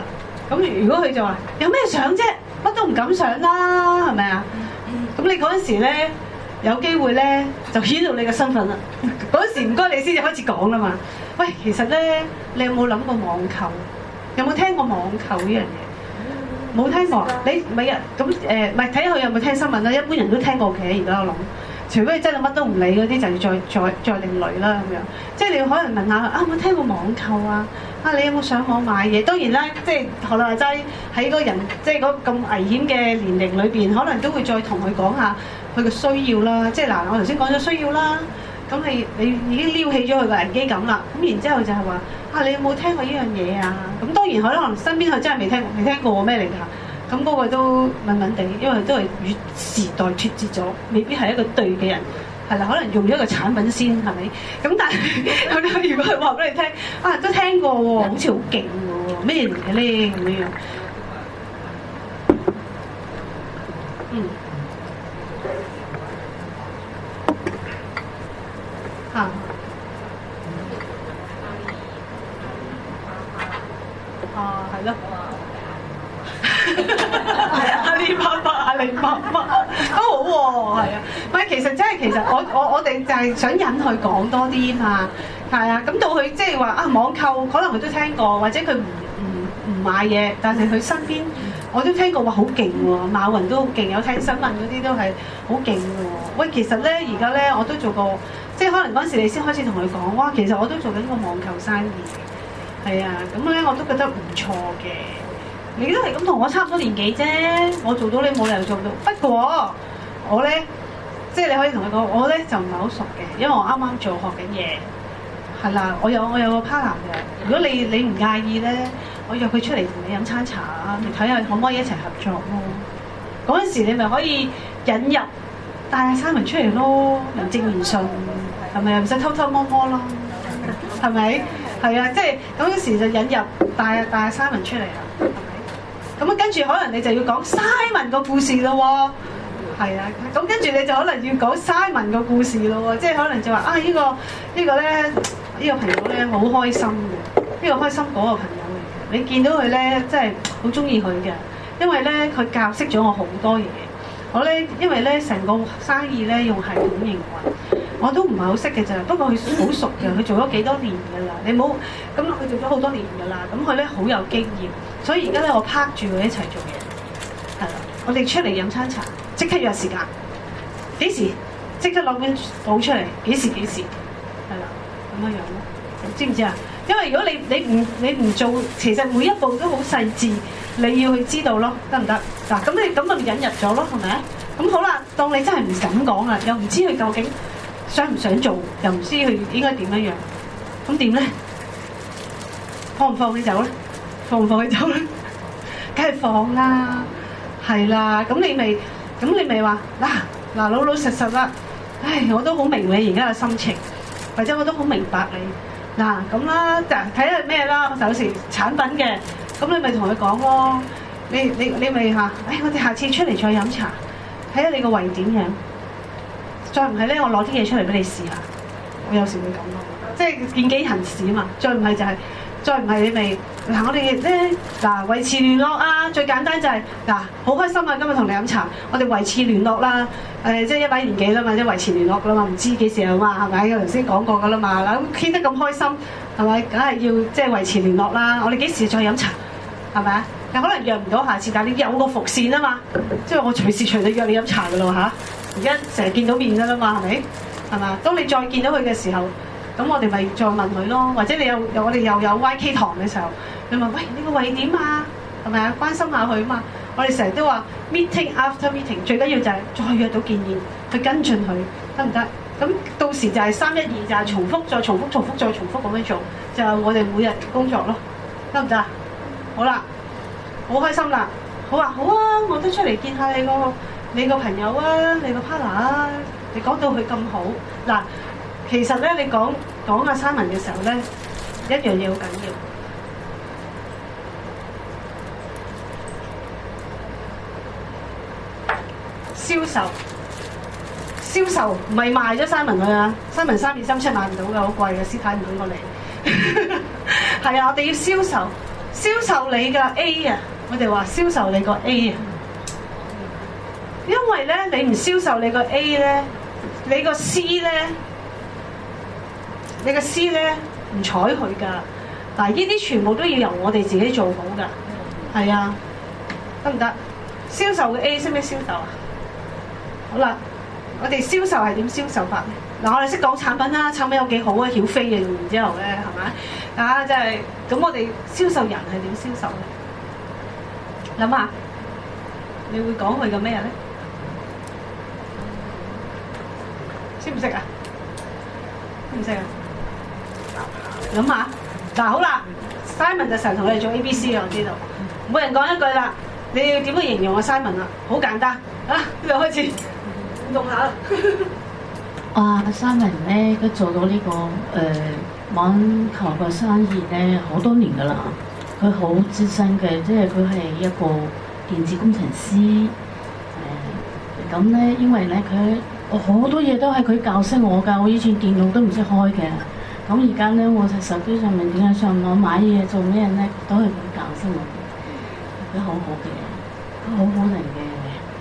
咁如果佢就話有咩相啫，乜都唔敢上啦，係咪啊？咁你嗰陣時咧有機會咧就顯露你嘅身份啦。嗰陣時唔該你先至開始講啦嘛。喂，其實咧你有冇諗過網購？有冇聽過網購呢樣嘢？冇聽過，你唔係啊？咁誒，唔係睇下佢有冇聽新聞啦。一般人都聽過嘅，而家我諗。除非你真係乜都唔理嗰啲，就要再再再另類啦咁樣。即係你可能問下啊，有冇聽過網購啊？啊，你有冇上網買嘢？當然啦，即係學你話齋喺個人即係嗰咁危險嘅年齡裏邊，可能都會再同佢講下佢嘅需要啦。即係嗱，我頭先講咗需要啦，咁你你已經撩起咗佢個危機感啦。咁然之後就係話啊，你有冇聽過呢樣嘢啊？咁當然可能身邊佢真係未聽過，未聽過咩嚟㗎？咁嗰個都問問地，因為都係與時代脫節咗，未必係一個對嘅人，係啦，可能用咗一個產品先，係咪？咁但係佢如果係話俾你聽，啊都聽過喎，好似好勁喎，咩嚟嘅咧咁樣？嗯，嚇、啊，啊係咯。係啊，阿里巴巴、阿里巴巴都好喎，係啊。唔係，其實真係其實我我我哋就係想引佢講多啲嘛，係啊。咁到佢即係話啊網購，可能佢都聽過，或者佢唔唔唔買嘢，但係佢身邊我都聽過話好勁喎，馬雲都好勁，有聽新聞嗰啲都係好勁喎。喂，其實咧而家咧我都做過，即係可能嗰陣時你先開始同佢講，哇，其實我都做緊個網購生意，係啊。咁咧我都覺得唔錯嘅。你都係咁同我差唔多年紀啫，我做到你冇理由做到。不過我咧，即係你可以同佢講，我咧就唔係好熟嘅，因為我啱啱做學緊嘢，係啦，我有我有個 partner 嘅。如果你你唔介意咧，我約佢出嚟同你飲餐茶啊，你睇下可唔可以一齊合作咯。嗰陣時你咪可以引入帶阿 Simon 出嚟咯，名正言順，係咪啊？唔使偷偷摸摸咯，係咪？係啊，即係嗰陣時就引入帶帶阿 Simon 出嚟啦。咁啊，跟住可能你就要講 Simon 個故事咯喎，係啊，咁跟住你就可能要講 Simon 個故事咯喎，即係可能就話啊，呢個呢個咧，呢個朋友咧好開心嘅，呢個開心嗰個朋友嚟嘅，你見到佢咧真係好中意佢嘅，因為咧佢教識咗我好多嘢，我咧因為咧成個生意咧用系統營運。我都唔係好識嘅咋，不過佢好熟嘅，佢做咗幾多年㗎啦。你冇咁佢做咗好多年㗎啦，咁佢咧好有經驗，所以而家咧我拍住佢一齊做嘢，係啦。我哋出嚟飲餐茶，即刻約時間，幾時？即刻攞本簿出嚟，幾時幾時？係啦，咁樣樣咯，知唔知啊？因為如果你你唔你唔做，其實每一步都好細緻，你要去知道咯，得唔得？嗱，咁你咁咪引入咗咯，係咪？咁好啦，當你真係唔敢講啦，又唔知佢究竟想唔想做，又唔知佢應該點樣樣，咁點咧？放唔放佢走咧？放唔放佢走咧？梗係放啦，係啦。咁你咪，咁你咪話嗱嗱老老實實啦。唉，我都好明你而家嘅心情，或者我都好明白你。嗱咁啦，就睇下咩啦。有時產品嘅，咁你咪同佢講咯。你你你咪嚇，唉，我哋下次出嚟再飲茶，睇下你個胃點樣。再唔係咧，我攞啲嘢出嚟俾你試下。我有時會咁咯，即係見機行事啊嘛。再唔係就係、是，再唔係你咪嗱，我哋咧嗱維持聯絡啊。最簡單就係、是、嗱，好開心啊！今日同你飲茶，我哋維持聯絡啦。誒、呃，即係一把年紀啦嘛，即係維持聯絡噶啦嘛，唔知幾時啊嘛，係咪？我頭先講過噶啦嘛。嗱，咁傾得咁開心，係咪？梗係要即係維持聯絡啦。我哋幾時再飲茶？係咪啊？有可能約唔到下次，但係你有個伏線啊嘛，即係我隨時隨地約你飲茶噶咯嚇。而家成日見到面㗎啦嘛，係咪？係嘛？當你再見到佢嘅時候，咁我哋咪再問佢咯。或者你有有我哋又有 Y K 堂嘅時候，你問喂，你個胃點啊？係咪啊？關心下佢啊嘛。我哋成日都話 meeting after meeting， 最緊要就係再約到見面，去跟進佢得唔得？咁到時就係三一二，就係重複再重複重複再重複咁樣做，就係我哋每日工作咯，得唔得？好啦，好開心啦！好啊好啊，我都出嚟見下你個。你個朋友啊，你個 partner 啊，你講到佢咁好嗱，其實咧你講講阿 Simon 嘅時候咧，一樣嘢好緊要，銷售銷售唔係賣咗 Simon 佢啊 ，Simon 三二三七賣唔到嘅，好貴嘅，師太唔肯過嚟。係啊，我哋要銷售銷售你嘅 A 啊，我哋話銷售你個 A 啊，因為咧你唔銷售你個 A 咧，你個 C 咧，你個 C 咧唔睬佢㗎。嗱，呢啲全部都要由我哋自己做好㗎，係啊，得唔得？銷售嘅 A 識唔識銷售啊？好啦，我哋銷售係點銷售法咧？嗱，我哋識講產品啦，產品有幾好啊，曉飛嘅，然之後咧係咪啊？即係咁，我哋銷售人係點銷售咧？諗下，你會講佢嘅咩咧？識唔識啊？識唔識啊？諗下，嗱好啦 ，Simon 就成日同我哋做 A B C 嘅，我知道。每人講一句啦，你要點樣形容阿 Simon 啊？好簡單啊！呢度開始動下啦。 啊 Simon 咧，佢做到呢、這個誒、呃、網球嘅生意咧好多年㗎啦。佢好資深嘅，即係佢係一個電子工程師。誒咁咧，因為咧佢我好多嘢都係佢教識我㗎，我以前電腦都唔識開嘅。咁而家咧，我喺手機上面點樣上網買嘢做咩咧，都係佢教識我嘅。佢好好嘅，佢好好人嘅。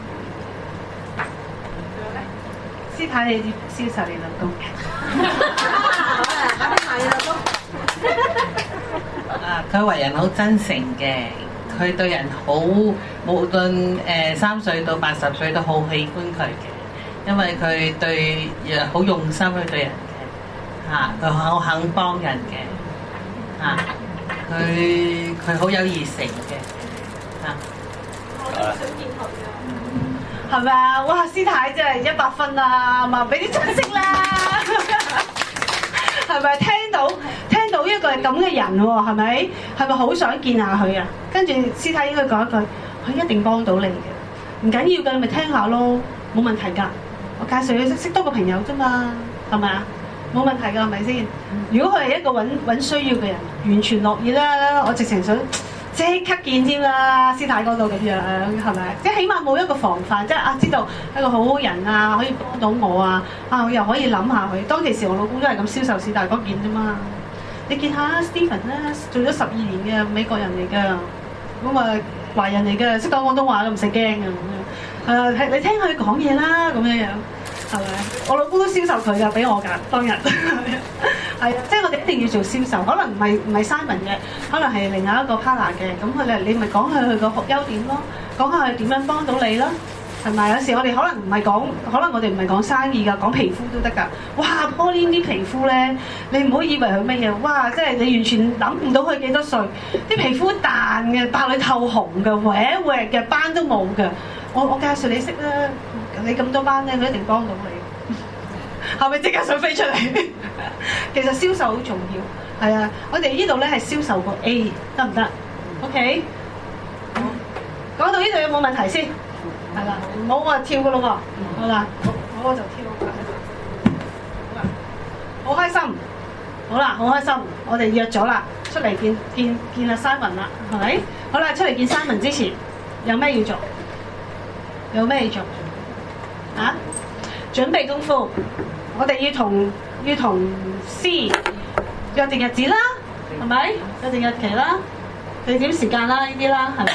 師太，你點銷售你老公？ 好啦，快啲買你老公。 啊！佢為人好真誠嘅，佢對人好，無論誒三歲到八十歲都好喜歡佢嘅，因為佢對誒好用心去對人嘅，嚇佢好肯幫人嘅，嚇佢佢好有熱誠嘅，嚇。 我都想見佢啊！係咪啊？哇！師太真係一百分啦，嘛俾啲掌聲啦！係咪聽到聽到一個係咁嘅人喎？係咪？係咪好想見下佢啊？跟住師太應該講一句，佢一定幫到你嘅，唔緊要嘅，你咪聽下咯，冇問題㗎。我介紹你識識多個朋友啫嘛，係咪啊？冇問題㗎，係咪先？如果佢係一個揾揾需要嘅人，完全樂意啦，我直情想即刻見添啦，師太嗰度咁樣，係咪？即係起碼冇一個防範，即係啊知道一個好好人啊，可以幫到我啊，啊我又可以諗下佢。當其時我老公都係咁銷售師大嗰件啫嘛。你見下 Stephen 咧，做咗十二年嘅美國人嚟㗎，咁啊華人嚟嘅，識講廣東話都唔使驚嘅咁樣。誒、啊、係你聽佢講嘢啦，咁樣樣係咪？我老公都銷售佢㗎，俾我㗎當日。係啊，即係我哋一定要做銷售，可能唔係唔係 Simon 嘅，可能係另外一個 partner 嘅。咁佢哋你咪講下佢個優點咯，講下佢點樣幫到你咯，係咪？有時我哋可能唔係講，可能我哋唔係講生意㗎，講皮膚都得㗎。哇 Pauline 啲皮膚咧，你唔好以為佢乜嘢，哇！即係你完全諗唔到佢幾多歲，啲皮膚彈嘅，白裏透紅嘅，搲搲嘅，斑都冇嘅。我我介紹你識啦，你咁多班咧，佢一定幫到你。係咪即刻想飛出嚟？其實銷售好重要，係啊！我哋呢度咧係銷售個 A 得唔得 ？OK，講到呢度有冇問題先？係啦，唔好我跳噶咯喎，好啦，我我就跳啦。好開心，好啦，好開心，我哋約咗啦，出嚟見見見阿 Simon 啦，係咪？好啦，出嚟見 Simon 之前有咩要做？有咩要做？啊？準備功夫。我哋要同要同 C 約定日子啦，係咪？約定日期啦，地點時間啦，呢啲啦，係咪？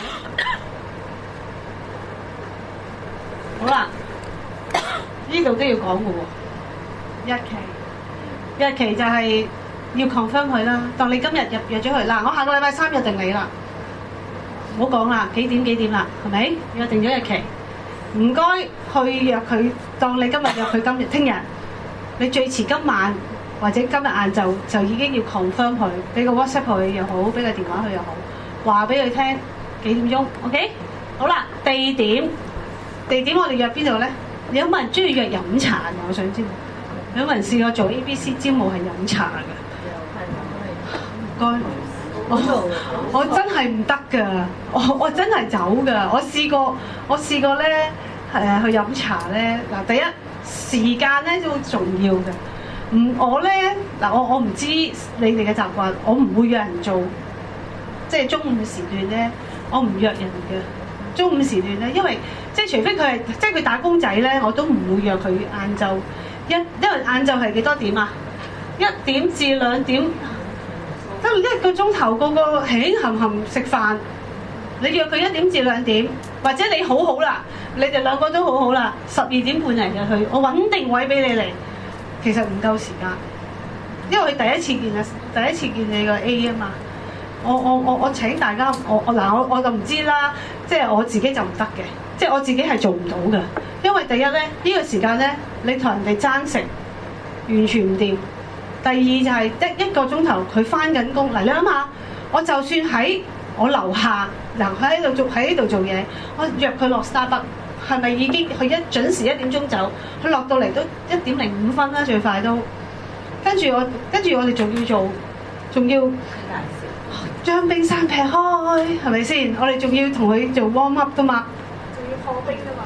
好啦，呢度都要講嘅喎，日期日期就係要 confirm 佢啦。當你今日入約咗佢啦，我下個禮拜三約定你啦，唔好講啦，幾點幾點啦，係咪？約定咗日期，唔該去約佢，當你今日約佢今日聽日。你最遲今晚或者今日晏晝就已經要 confirm 佢，俾個 WhatsApp 佢又好，俾個電話佢又好，話俾佢聽幾點鐘 ，OK？ 好啦，地點地點我哋約邊度咧？有冇人中意約飲茶㗎？我想知道，有冇人試過做 A B C 招募係飲茶㗎？唔該，我我真係唔得㗎，我我真係走㗎。我試過我試過咧誒去飲茶咧嗱，第一。時間咧都好重要嘅，唔我咧嗱我我唔知你哋嘅習慣，我唔會約人做，即係中午時段咧，我唔約人嘅。中午時段咧，因為即係除非佢係即係佢打工仔咧，我都唔會約佢晏晝一，因為晏晝係幾多點啊？一點至兩點， 得一個鐘頭個個興冚冚食飯，你約佢一點至兩點，或者你好好啦，你哋兩個都好好啦，十二點半嚟嘅去，我穩定位俾你嚟，其實唔夠時間，因為佢第一次見啊，第一次見你個 A 啊嘛。我我我我請大家，我我嗱我我就唔知啦，即係我自己就唔得嘅，即係我自己係做唔到嘅，因為第一咧呢、呢個時間咧，你同人哋爭食，完全唔掂。第二就係一一個鐘頭佢翻緊工，嗱你諗下，我就算喺我樓下，嗱佢喺度做喺呢度做嘢，我約佢落 Starbucks，係咪已經佢一準時一點鐘走？佢落到嚟都一點零五分啦，最快都。跟住我跟住我哋仲要做，仲要將冰山劈開，係咪先？我哋仲要同佢做 warm up 噶嘛，仲要破冰噶嘛。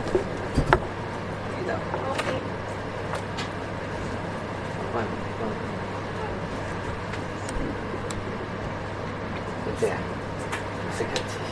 這樣識得字。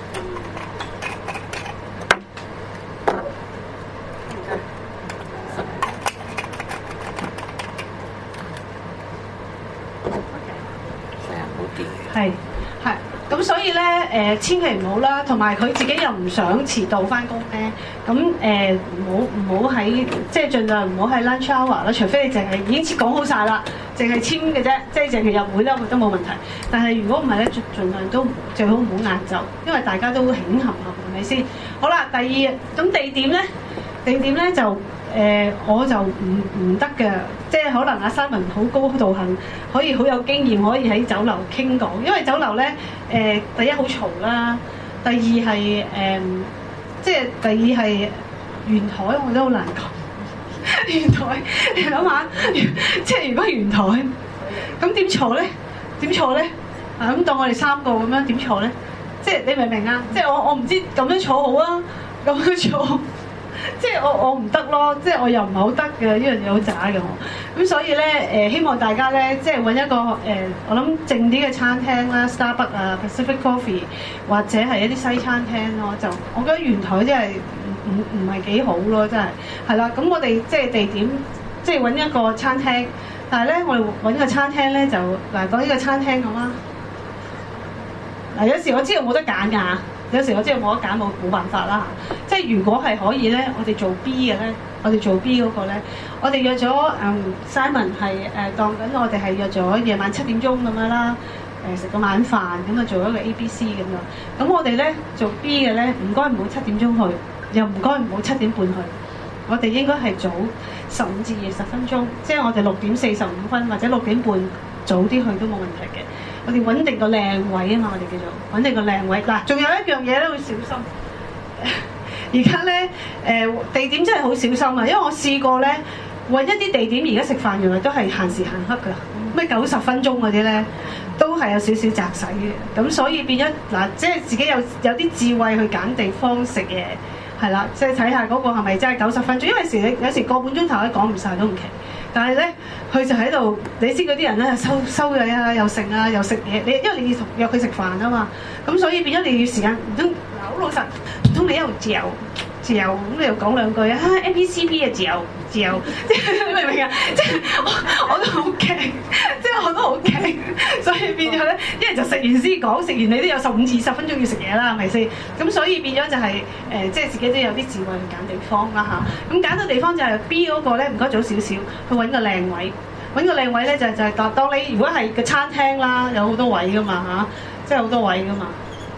係係，咁所以咧誒、呃，千祈唔好啦，同埋佢自己又唔想遲到翻工咧，咁誒唔好唔好喺即係盡量唔好喺 lunch hour 啦，除非你淨係已經講好晒啦，淨係簽嘅啫，即係淨係入會咧，我覺得冇問題。但係如果唔係咧，盡盡量都最好唔好晏晝，因為大家都會興冚冚，係咪先？好啦，第二咁地點咧，地點咧就誒、呃、我就唔唔得嘅。即係可能阿 Simon 好高道行，可以好有經驗，可以喺酒樓傾講。因為酒樓咧，誒、呃、第一好嘈啦，第二係誒、呃，即係第二係圓台，我覺得好難講。圓台，你諗下，即係如果圓台，咁點坐咧？點坐咧？啊咁當我哋三個咁樣點坐咧？即係你明唔明啊？即係我我唔知咁樣坐好啊，咁樣坐。即係我我唔得咯，即係我又唔係好得嘅，呢樣嘢好渣嘅我。咁所以咧誒、呃，希望大家咧即係揾一個誒、呃，我諗靜啲嘅餐廳啦 ，Starbucks 啊 ，Pacific Coffee 或者係一啲西餐廳咯。就我覺得圓台真係唔唔唔係幾好咯，真係係啦。咁我哋即係地點，即係揾一個餐廳，但係咧我哋揾個餐廳咧就嗱講呢個餐廳咁啦。嗱有時我知道冇得揀㗎。有時我知道冇得揀，冇冇辦法啦。即係如果係可以咧，我哋做 B 嘅咧，我哋做 B 嗰個咧，我哋約咗嗯 Simon 係誒、呃、當緊我哋係約咗夜晚七點鐘咁樣啦，誒食個晚飯咁啊做一個 A B C 咁樣。咁我哋咧做 B 嘅咧，唔該唔好七點鐘去，又唔該唔好七點半去。我哋應該係早十五至二十分鐘，即係我哋六點四十五分或者六點半早啲去都冇問題嘅。我哋穩定個靚位啊嘛，我哋叫做穩定個靚位。嗱，仲有一樣嘢咧，要小心。而家咧，誒地點真係好小心啊！因為我試過咧揾一啲地點，而家食飯原來都係限時限刻㗎，咩九十分鐘嗰啲咧，都係有少少擲使嘅。咁所以變咗嗱，即係自己有有啲智慧去揀地方食嘢，係啦，即係睇下嗰個係咪真係九十分鐘。因為時你有時個半鐘頭咧講唔晒都唔奇。但係咧，佢就喺度，你知嗰啲人咧收收嘢啊，又食啊，又食嘢。你因為你要同約佢食飯啊嘛，咁所以變咗你要時間。唔通嗱好老實，唔通你一路自由自由咁你又講兩句啊 ？M P C B 啊，自由自由，即係你明唔明啊？即係我我都好驚，即係我都好驚，所以變咗咧，一係就食完先講，食完你都有十五至二十分鐘要食嘢啦，係咪先？咁所以變咗就係、是、誒、呃，即係自己都有啲智慧去揀地方啦嚇。咁、啊、揀到地方就係 B 嗰個咧，唔該早少少去揾個靚位，揾個靚位咧就係、就係、是、當當你如果係個餐廳啦，有好多位噶嘛嚇，即係好多位噶嘛。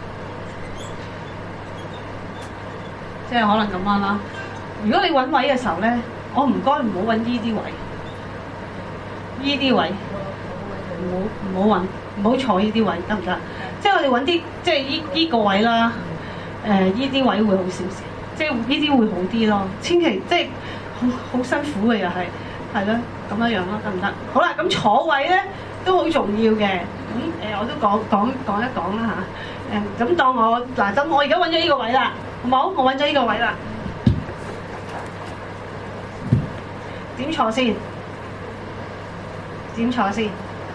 即係可能咁樣啦。如果你揾位嘅時候咧，我唔該唔好揾呢啲位，呢啲位唔好唔好揾，唔好坐呢啲位得唔得？即係我哋揾啲即係依依個位啦，誒呢啲位會好少少，即係呢啲會好啲咯。千祈即係好好辛苦嘅又係係咯咁樣樣咯，得唔得？好啦，咁坐位咧都好重要嘅。咁、嗯、誒、呃、我都講講講一講啦嚇。誒、呃、咁當我嗱咁我而家揾咗呢個位啦。好冇？我揾咗呢個位啦。點坐先？點坐先？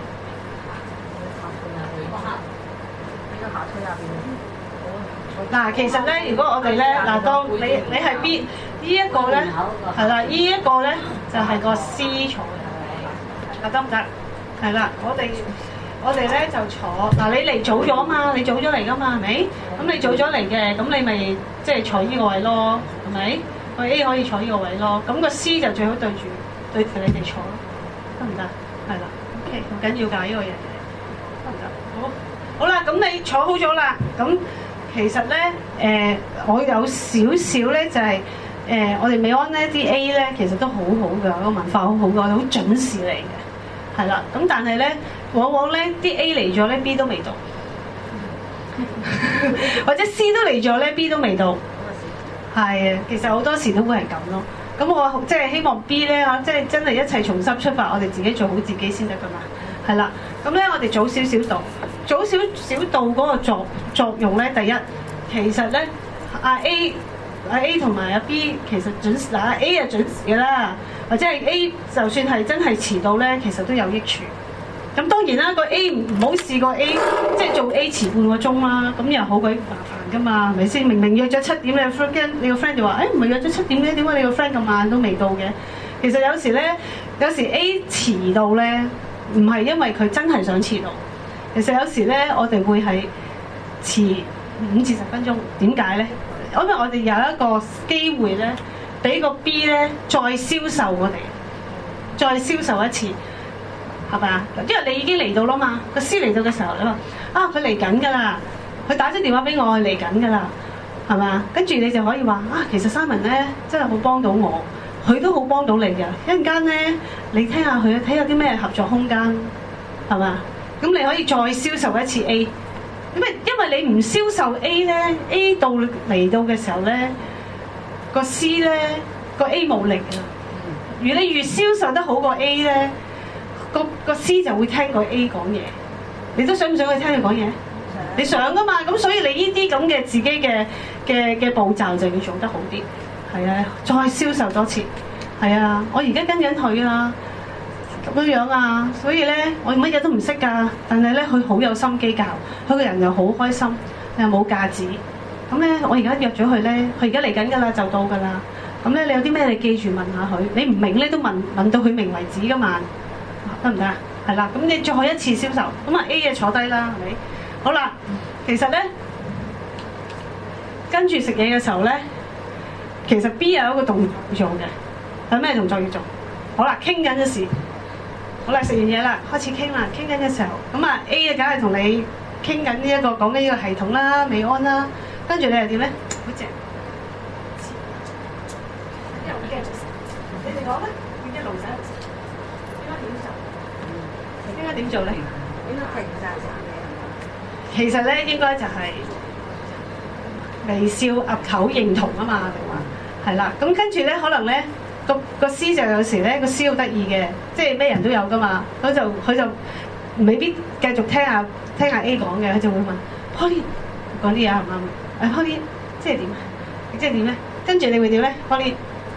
嗱，其實咧，如果我哋咧，嗱，當你你係 B 呢一個咧，係啦，呢一個咧就係個 C 坐嘅，啊得唔得？係啦，我哋我哋咧就坐嗱，你嚟早咗嘛，你早咗嚟噶嘛，係咪？咁你早咗嚟嘅，咁你咪即係坐呢個位咯，係咪？個 A 可以坐呢個位咯，咁個 C 就最好對住對住你哋坐咯，得唔得？係啦 ，OK， 好緊要㗎呢個嘢，得唔得？好，好啦，咁你坐好咗啦，咁其實咧誒、呃，我有少少咧就係、是。誒、呃，我哋美安咧啲 A 咧，其實都好好㗎，個文化好好㗎，好準時嚟嘅，係啦。咁但係咧，往往咧啲 A 嚟咗咧 ，B 都未到，或者 C 都嚟咗咧 ，B 都未到。係啊，其實好多時都會係咁咯。咁我即係希望 B 咧嚇，即係真係一切重新出發，我哋自己做好自己先得㗎嘛。係啦，咁咧我哋早少少到，早少少到嗰個作作用咧，第一其實咧阿 A。阿 A 同埋阿 B 其實準時，嗱阿 A 係準時嘅啦，或者係 A 就算係真係遲到咧，其實都有益處。咁當然啦，個 A 唔好試過 A 即係做 A 遲半個鐘啦，咁又好鬼麻煩噶嘛，係咪先？明明約咗七點，你個 friend 你個 friend 就話：誒唔係約咗七點嘅，點解你個 friend 咁晚都未到嘅？其實有時咧，有時 A 遲到咧，唔係因為佢真係想遲到，其實有時咧，我哋會係遲五至十分鐘。點解咧？因為我哋有一個機會咧，俾個 B 咧再銷售我哋，再銷售一次，係咪啊？因為你已經嚟到啦嘛，個 C 嚟到嘅時候你話啊，佢嚟緊㗎啦，佢打咗電話俾我，佢嚟緊㗎啦，係咪啊？跟住你就可以話啊，其實 Simon 咧真係好幫到我，佢都好幫到你嘅。一陣間咧，你聽下佢，睇下啲咩合作空間，係咪啊？咁你可以再銷售一次 A。因為因為你唔銷售 A 咧 ，A 到嚟到嘅時候咧，個 C 咧個 A 冇力啊。如果你越銷售得好過 A 咧，個個 C 就會聽個 A 講嘢。你都想唔想去聽佢講嘢？你想噶嘛？咁所以你呢啲咁嘅自己嘅嘅嘅步驟就要做得好啲。係啊，再銷售多次。係啊，我而家跟緊佢啦。咁樣樣啊，所以咧我乜嘢都唔識㗎，但係咧佢好有心機教，佢個人又好開心，又冇架子。咁咧我而家約咗佢咧，佢而家嚟緊㗎啦，就到㗎啦。咁咧你有啲咩你記住問下佢，你唔明咧都問問到佢明為止㗎嘛，得唔得啊？係啦，咁你再一次銷售，咁啊 A 嘅坐低啦，係咪？好啦，其實咧跟住食嘢嘅時候咧，其實 B 有一個動作要做嘅，有咩動作要做？好啦，傾緊嘅事。好啦，食完嘢啦，開始傾啦，傾緊嘅時候，咁啊 A 啊，梗係同你傾緊呢一個講緊呢個系統啦、美安啦，跟住你又點咧？好正，一路驚，你哋講啦，一路仔，應該點做？應該點做咧？ 應該停晒食嘢。 其實咧，應該就係微笑岌頭認同啊嘛，定話係啦。咁跟住咧，可能咧。個個 C 就有時咧，個 C 好得意嘅，即係咩人都有噶嘛。佢就佢就未必繼續聽下聽下 A 講嘅，佢就會問 Pauline 講啲嘢啱唔啱？誒 Pauline 即係點？即係點咧？跟住你會點咧 Pauline？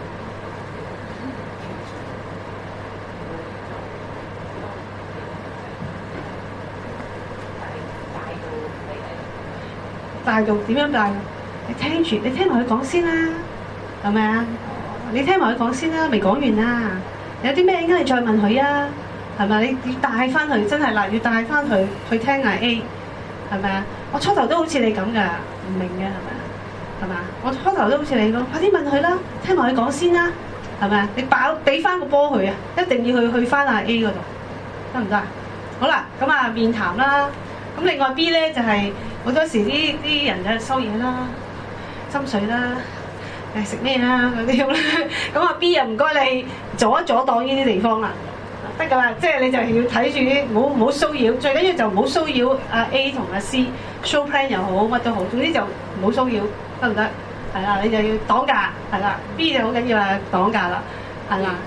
帶到點樣帶？你聽住，你聽埋佢講先啦，係咪啊？你聽埋佢講先啦，未講完啊！有啲咩應該你再問佢啊，係咪？你要帶翻佢，真係嗱，要帶翻佢去聽下 A，係咪啊？我初頭都好似你咁噶，唔明嘅係咪啊？係咪啊？我初頭都好似你咁，快啲問佢啦，聽埋佢講先啦，係咪啊？你爆俾翻個波佢啊，一定要去去翻阿 A 嗰度，得唔得啊？好啦，咁啊面談啦，咁另外 B 咧就係、是、好多時啲啲人就收嘢啦、斟水啦。誒食咩啊嗰啲咁咧，咁啊 B 又唔該你阻一阻擋呢啲地方啦，得㗎啦，即係你就要睇住，唔好唔好騷擾，最緊要就唔好騷擾阿 A 同阿 C，show plan 又好乜都好，總之就唔好騷擾，得唔得？係啦，你就要擋架，係啦 ，B 就好緊要啦，擋架啦，係啦。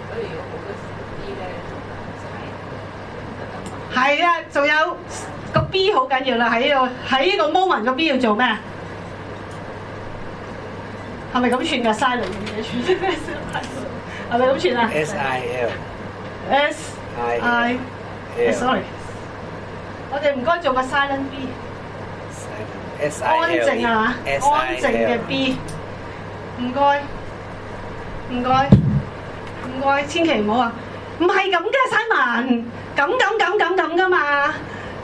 係啊，仲有個 B 好緊要啦，喺呢個喺呢個 moment 個 B 要做咩啊？係咪咁串㗎 silent 嘅串？係咪咁串啊 ？S I L S I L，sorry， 我哋唔該做個 silent B。 S I L 安靜係嘛？安靜嘅 B， 唔該，唔該，唔該，千祈唔好話唔係咁嘅 Simon，咁咁咁咁咁㗎嘛。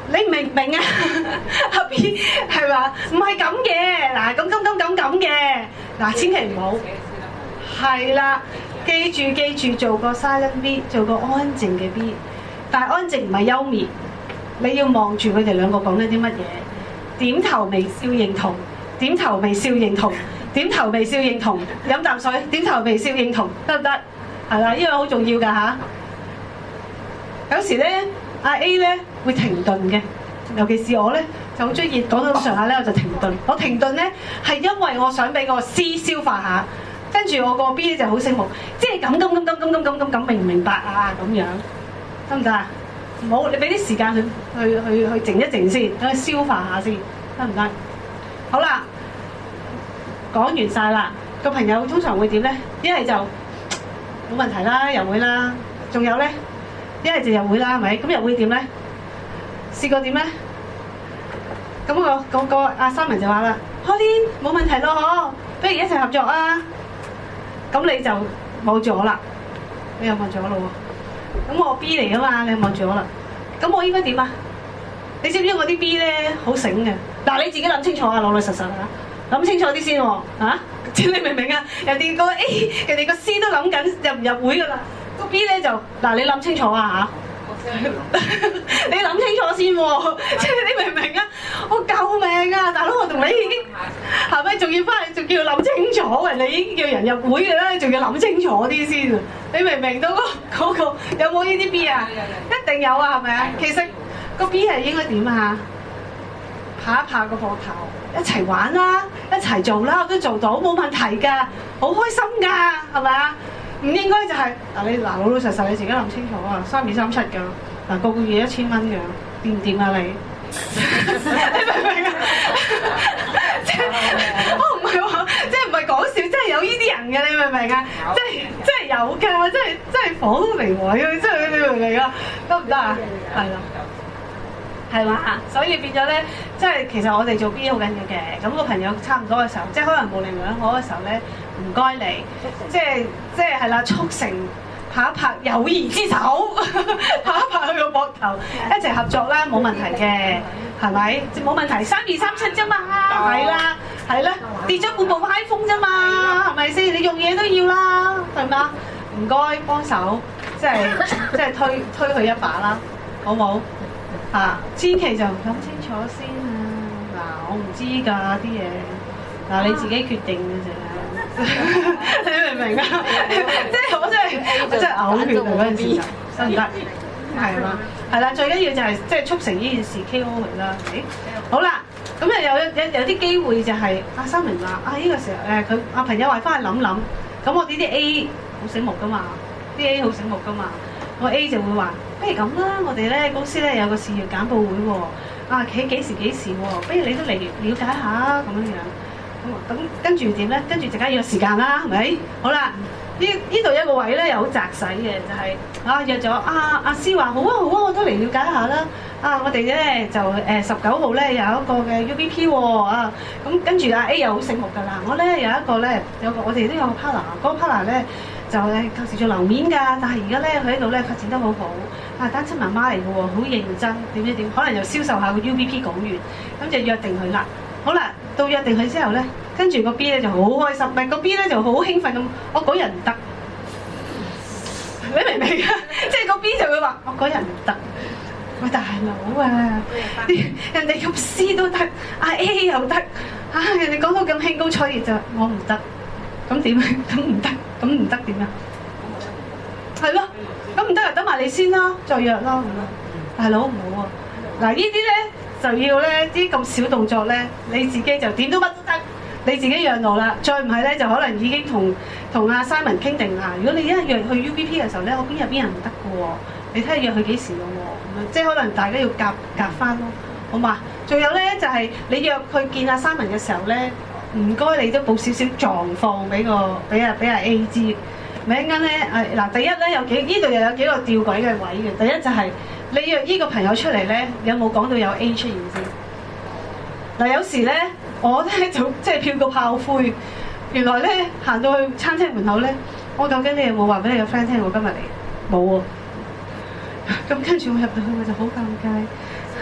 你明唔明啊？阿 B 係嘛？唔係咁嘅，嗱咁咁咁咁咁嘅，嗱千祈唔好。係啦，記住記住做個 silent B， 做個安靜嘅 B， 但係安靜唔係休眠，你要望住佢哋兩個講緊啲乜嘢，點頭微笑認同，點頭微笑認同，點頭微笑認同，飲啖水，點頭微笑認同，得唔得？係啦，呢個好重要㗎嚇。有時咧，阿 A 咧會停頓嘅，尤其是我咧就好中意講到咁上下咧，我就停頓。我停頓咧係因為我想俾個 C 消化下。跟住我個 B 就好醒目，即係咁咁咁咁咁咁咁咁咁明唔明白啊？咁樣得唔得啊？唔好，你俾啲時間去去去去靜一靜先，等佢消化下先，得唔得？好啦，講完晒啦。個朋友通常會點咧？一係就冇問題啦，又會啦。仲有咧，一係就又會啦，係咪？咁又會點咧？試過點咧？咁個嗰個阿三文就話啦：開啲冇問題咯，嗬，不如一齊合作啊！咁你就望住我啦，你又望住我咯喎。咁我 B 嚟噶嘛，你又望住我啦。咁我應該點啊？你知唔知我啲 B 咧好醒嘅？嗱，你自己諗清楚啊，老老實實啊，諗清楚啲先喎。嚇，你明唔明啊？人哋個 A， 人哋個 C 都諗緊入唔入會噶啦。個 B 咧就嗱，你諗清楚啊嚇。你諗清楚先喎，即係你明唔明啊？我救命啊！大佬，我同你已經係咪仲要翻嚟，仲要諗清楚？人哋已經叫人入會嘅啦，仲要諗清楚啲先啊！你明唔明到嗰嗰個有冇呢啲 B 啊？一定有啊，係咪啊？其實個 B 係應該點啊？拍一拍個膊頭，一齊玩啦，一齊做啦，我都做到，冇問題㗎，好開心㗎，係咪啊？唔應該就係、是、嗱，你嗱老老實實你自己諗清楚啊，三二三七㗎，嗱個個月一千蚊㗎，掂唔掂啊你？你明唔明啊？即係我唔係話，即係唔係講笑，真係有呢啲人嘅，你明唔明啊？即係真係有㗎，真係真係火都嚟喎，真係你明唔明啊？得唔得啊？係啦。係嘛？所以變咗咧，即係其實我哋做 B 好緊要嘅。咁個朋友差唔多嘅時候，即係可能模棱兩可嘅時候咧，唔該你，即係即係係啦，促成拍一拍友誼之手，拍一拍佢個膊頭，一齊合作啦，冇問題嘅，係咪？冇問題，三二三七啫嘛，係啦，係啦，跌咗半部 iPhone 啫嘛，係咪先？你用嘢都要啦，係嘛？唔該幫手，即係即係推推佢一把啦，好冇？啊！千祈就諗清楚先啊！嗱，我唔知㗎啲嘢，嗱你自己決定嘅啫。你明唔明啊？即係我真係我真係嘔血啊！嗰陣時就得唔得？係嘛？係啦，最緊要就係即係促成呢件事 K O 佢啦。誒，好啦，咁啊有有有啲機會就係阿三明話啊呢個時候誒佢阿朋友話翻去諗諗，咁我呢啲 A 好醒目㗎嘛，啲 A 好醒目㗎嘛。我 A 就會話，不如咁啦，我哋咧公司咧有個事業簡報會喎，啊企幾時幾時喎，不如你都嚟了解下咁樣樣。咁咁跟住點咧？跟住陣間要時間啦，係咪？好啦，呢呢度一個位咧又好擲使嘅，就係、是、啊約咗啊阿師話好啊好啊，我都嚟了解下啦。啊我哋咧就誒十九號咧有一個嘅 U B P 喎啊，咁跟住阿 A 又好醒目㗎啦，我咧有一個咧有個我哋都有個 partner，嗰個 partner 咧。就誒舊時做樓面㗎，但係而家咧佢喺度咧發展得好好，啊單親媽媽嚟嘅喎，好認真點點點，可能又銷售下個 U B P 講完，咁就約定佢啦。好啦，到約定佢之後咧，跟住個 B 咧就好開心，唔係個 B 咧就好興奮咁，我嗰日唔得，你明唔明啊？即係個 B 就會話我嗰日唔得，喂大佬啊，人哋咁 C 都得，阿 A 又得，啊人哋講到咁興高采烈就我唔得。咁點？咁唔得，咁唔得點啊？係咯，咁唔得就等埋你先啦，再約啦咁樣。大佬唔好啊！嗱呢啲咧就要咧啲咁小動作咧，你自己就點都乜都得，你自己讓路啦。再唔係咧，就可能已經同同阿 Simon 傾定啦。如果你一約去 U B P 嘅時候咧，我邊有邊人唔得嘅喎？你睇下約佢幾時咯喎？即係可能大家要夾夾翻咯，好嘛？仲有咧就係、是、你約佢見阿 Simon 嘅時候咧。唔該，你都報少少狀況俾個俾阿俾阿 A 知。咪一陣間咧，誒嗱，第一咧有幾呢度又有幾個吊詭嘅位嘅。第一就係、是、你約呢個朋友出嚟咧，有冇講到有 A 出現先？嗱，有時咧我咧就即係飄個炮灰。原來咧行到去餐廳門口咧，我究竟你有冇話俾你個 friend 聽我今日嚟？冇喎。咁跟住我入到去我就好尷尬。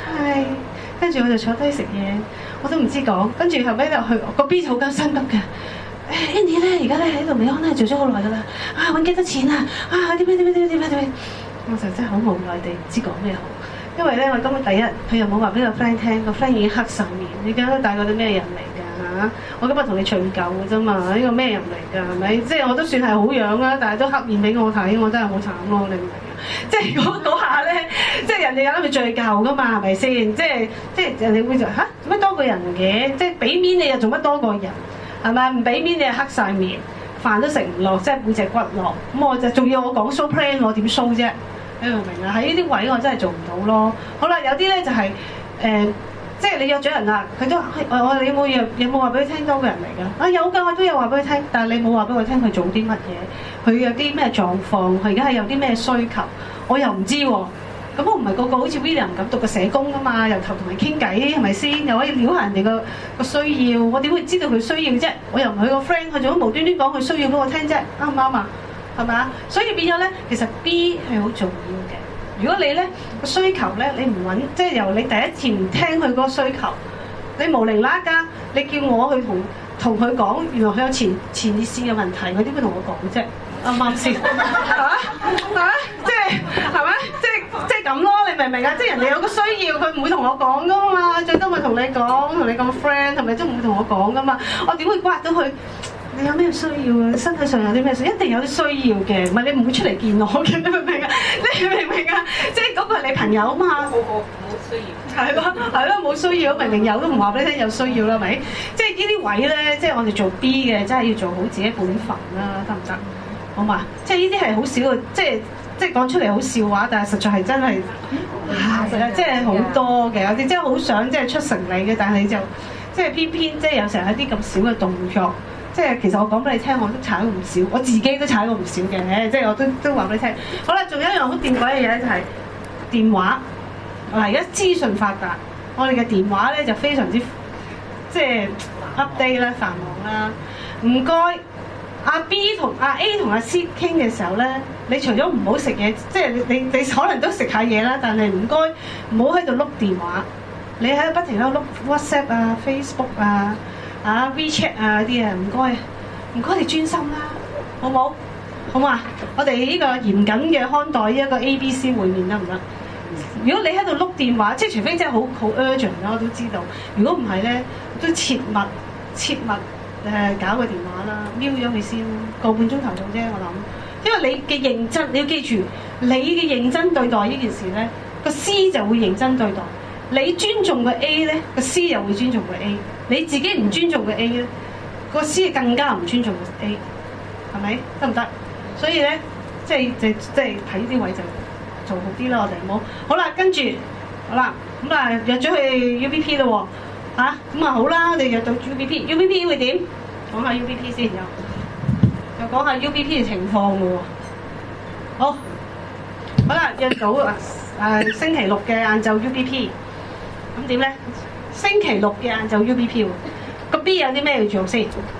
係，跟住我就坐低食嘢，我都唔知講，跟住後尾就去個 B 就好緊心急嘅。誒 Andy 咧，而家咧喺度美安咧做咗好耐㗎啦，啊揾幾多錢啊？啊點樣點樣點樣點樣點樣，我就真係好無奈地唔知講咩好，因為咧我今日第一佢又冇話俾個 friend 聽，個 friend 已經黑晒面，你覺得大個啲咩人嚟㗎嚇？我今日同你隨舊嘅啫嘛，呢個咩人嚟㗎係咪？即係我都算係好樣啦，但係都黑面俾我睇，我真係好慘咯，你唔明啊？即係嗰嗰下咧，即係人哋有諗住敘舊㗎嘛，係咪先？即係即係人哋會就嚇做乜多個人嘅？即係俾面你又做乜多個人？係咪唔俾面你係黑晒面，飯都食唔落，即係背脊骨落。咁我就仲要我講 show plan，我點 show 啫？你明唔明啊？喺呢啲位我真係做唔到咯。好啦，有啲咧就係、是、誒、呃，即係你約咗人啦，佢都我我你有冇約有冇話俾佢聽多個人嚟㗎？啊有㗎，我都有話俾佢聽，但係你冇話俾我聽佢做啲乜嘢，佢有啲咩狀況，佢而家係有啲咩需求，我又唔知喎、啊。咁我唔係個個好似 William 咁讀個社工㗎嘛，由頭同佢傾偈係咪先？又可以撩下人哋個個需要，我點會知道佢需要啫？我又唔係佢個 friend，佢仲無端端講佢需要俾我聽啫，啱唔啱啊？係咪啊？所以變咗咧，其實 B 係好重要嘅。如果你咧個需求咧，你唔揾，即係由你第一次唔聽佢嗰個需求，你無釐啦家，你叫我去同同佢講，原來佢有前前列腺嘅問題，佢點會同我講啫？啱唔啱先？嚇嚇，即係係咪？即係即係咁咯，你明唔明啊？即係人哋有個需要，佢唔會同我講噶嘛，最多咪同你講，同你咁 friend，係咪都唔會同我講噶嘛？我點會刮到佢？你有咩需要啊？身體上有啲咩需要？一定有啲需要嘅，唔係你唔會出嚟見我嘅，你明唔明啊？你明唔明啊？即係嗰個係你朋友啊嘛。冇冇冇需要。係咯係咯，冇需要，明明有都唔話俾你聽有需要啦，咪？即係呢啲位咧，即係我哋做 B 嘅，真係要做好自己本分啦，得唔得？好嘛？即係呢啲係好少嘅，即係即係講出嚟好笑話，但係實在係真係係啊，即係好多嘅，有啲真係好想即係出成理嘅，但係你就即係偏偏即係有時候一啲咁少嘅動作。即係其實我講俾你聽，我都踩過唔少，我自己都踩過唔少嘅。即係我都都話俾你聽。好啦，仲有一樣好掂鬼嘅嘢就係電話。嗱，而家資訊發達，我哋嘅電話咧就非常之即係 update 啦、繁忙啦。唔該，阿 B 同阿 A 同阿 C 傾嘅時候咧，你除咗唔好食嘢，即係你你你可能都食下嘢啦，但係唔該唔好喺度碌電話。你喺度不停喺度碌 WhatsApp 啊、Facebook 啊。啊 WeChat 啊啲啊，唔該，唔該你專心啦，好冇？好嘛？我哋呢個嚴謹嘅看待呢一個 A B C 會面得唔得？如果你喺度碌電話，即係除非真係好好 urgent 啦，我都知道。如果唔係咧，都切勿切勿誒、呃、搞個電話啦，瞄咗佢先，個半鐘頭到啫，我諗。因為你嘅認真，你要記住，你嘅認真對待呢件事咧，個 C 就會認真對待。你尊重個 A 咧，個 C 又會尊重個 A。你自己唔尊重個 A 咧，個 C 更加唔尊重個 A，係咪？得唔得？所以咧，即係即即係睇呢啲位就做好啲啦，我哋好冇？好啦，跟住好啦，咁啊約咗去 U B P 咯喎，嚇咁啊好啦，我哋約到 U B P，U B P 會點？講下 U B P 先，又又講下 U B P 嘅情況喎。好，好啦，約到啊誒星期六嘅晏晝 U B P， 咁點咧？星期六嘅晏晝 U B P 喎，個 B 有啲咩要做先？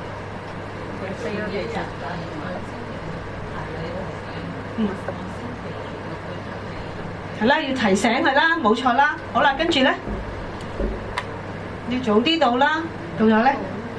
嗯，係啦，要提醒佢啦，冇錯啦。好啦，跟住咧要早啲到啦，仲有咧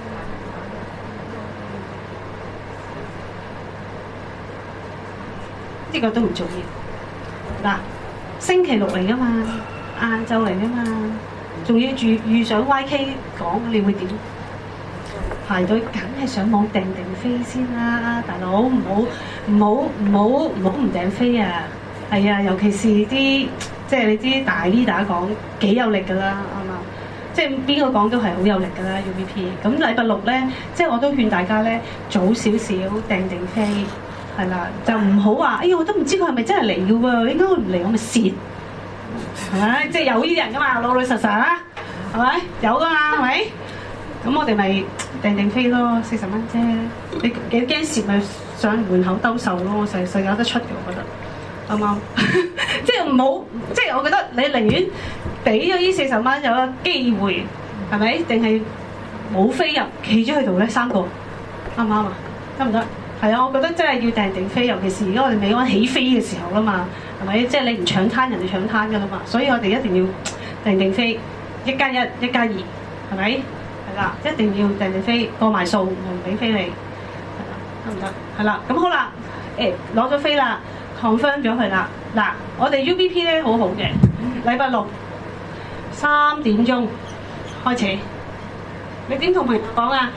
呢個都唔重要。嗱，星期六嚟噶嘛，晏晝嚟噶嘛。仲要住遇上 Y K 講，你會點？排隊梗係上網訂定飛先啦，大佬唔好唔好唔好唔好唔訂飛啊！係啊，尤其是啲即係你知大 leader 講幾有力㗎啦，啱嘛？即係邊個講都係好有力㗎啦 U B P。咁禮拜六咧，即係我都勸大家咧早少少訂定飛，係啦，就唔好話哎呀我都唔知佢係咪真係嚟㗎喎，應該唔嚟我咪蝕。係咪？即係有呢啲人噶嘛，老老實實啊，係咪？有噶嘛，係咪？咁我哋咪訂定飛咯，四十蚊啫。你幾驚蝕咪上門口兜售咯，實實有得出嘅，我覺得啱唔啱？即係唔好，即係我覺得你寧願俾咗呢四十蚊有個機會，係咪？定係冇飛入，企咗喺度咧，三個啱唔啱啊？得唔得？係啊，我覺得真係要訂定飛，尤其是而家我哋美安起飛嘅時候啦嘛。係咪？即係你唔搶攤，人哋搶攤㗎啦嘛，所以我哋一定要訂定飛，一加一一加二，係咪？係啦，一定要訂定飛，過埋數唔俾飛你，係啦，得唔得？係啦，咁好啦，誒攞咗飛啦 ，confirm 咗佢啦。嗱，我哋 U B P 咧好好嘅，禮拜六三點鐘開始，你點同朋友講啊？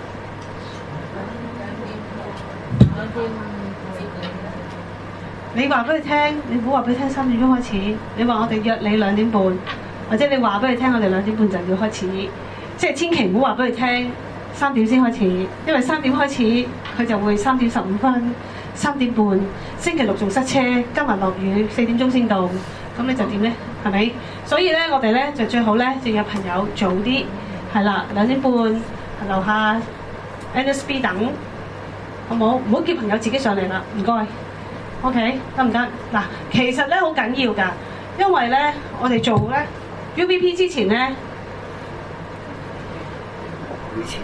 你話俾佢聽，你唔好話俾佢聽三點鐘開始。你話我哋約你兩點半，或者你話俾佢聽，我哋兩點半就要開始。即係千祈唔好話俾佢聽三點先開始，因為三點開始佢就會三點十五分、三點半。星期六仲塞車，今日落雨，四點鐘先到。咁你就點咧？係咪？所以咧，我哋咧就最好咧就有朋友早啲，係啦，兩點半樓下 N S B 等，好冇？唔好叫朋友自己上嚟啦，唔該。OK， 得唔得？嗱，其實咧好緊要㗎，因為咧我哋做咧 U B P 之前咧， 會前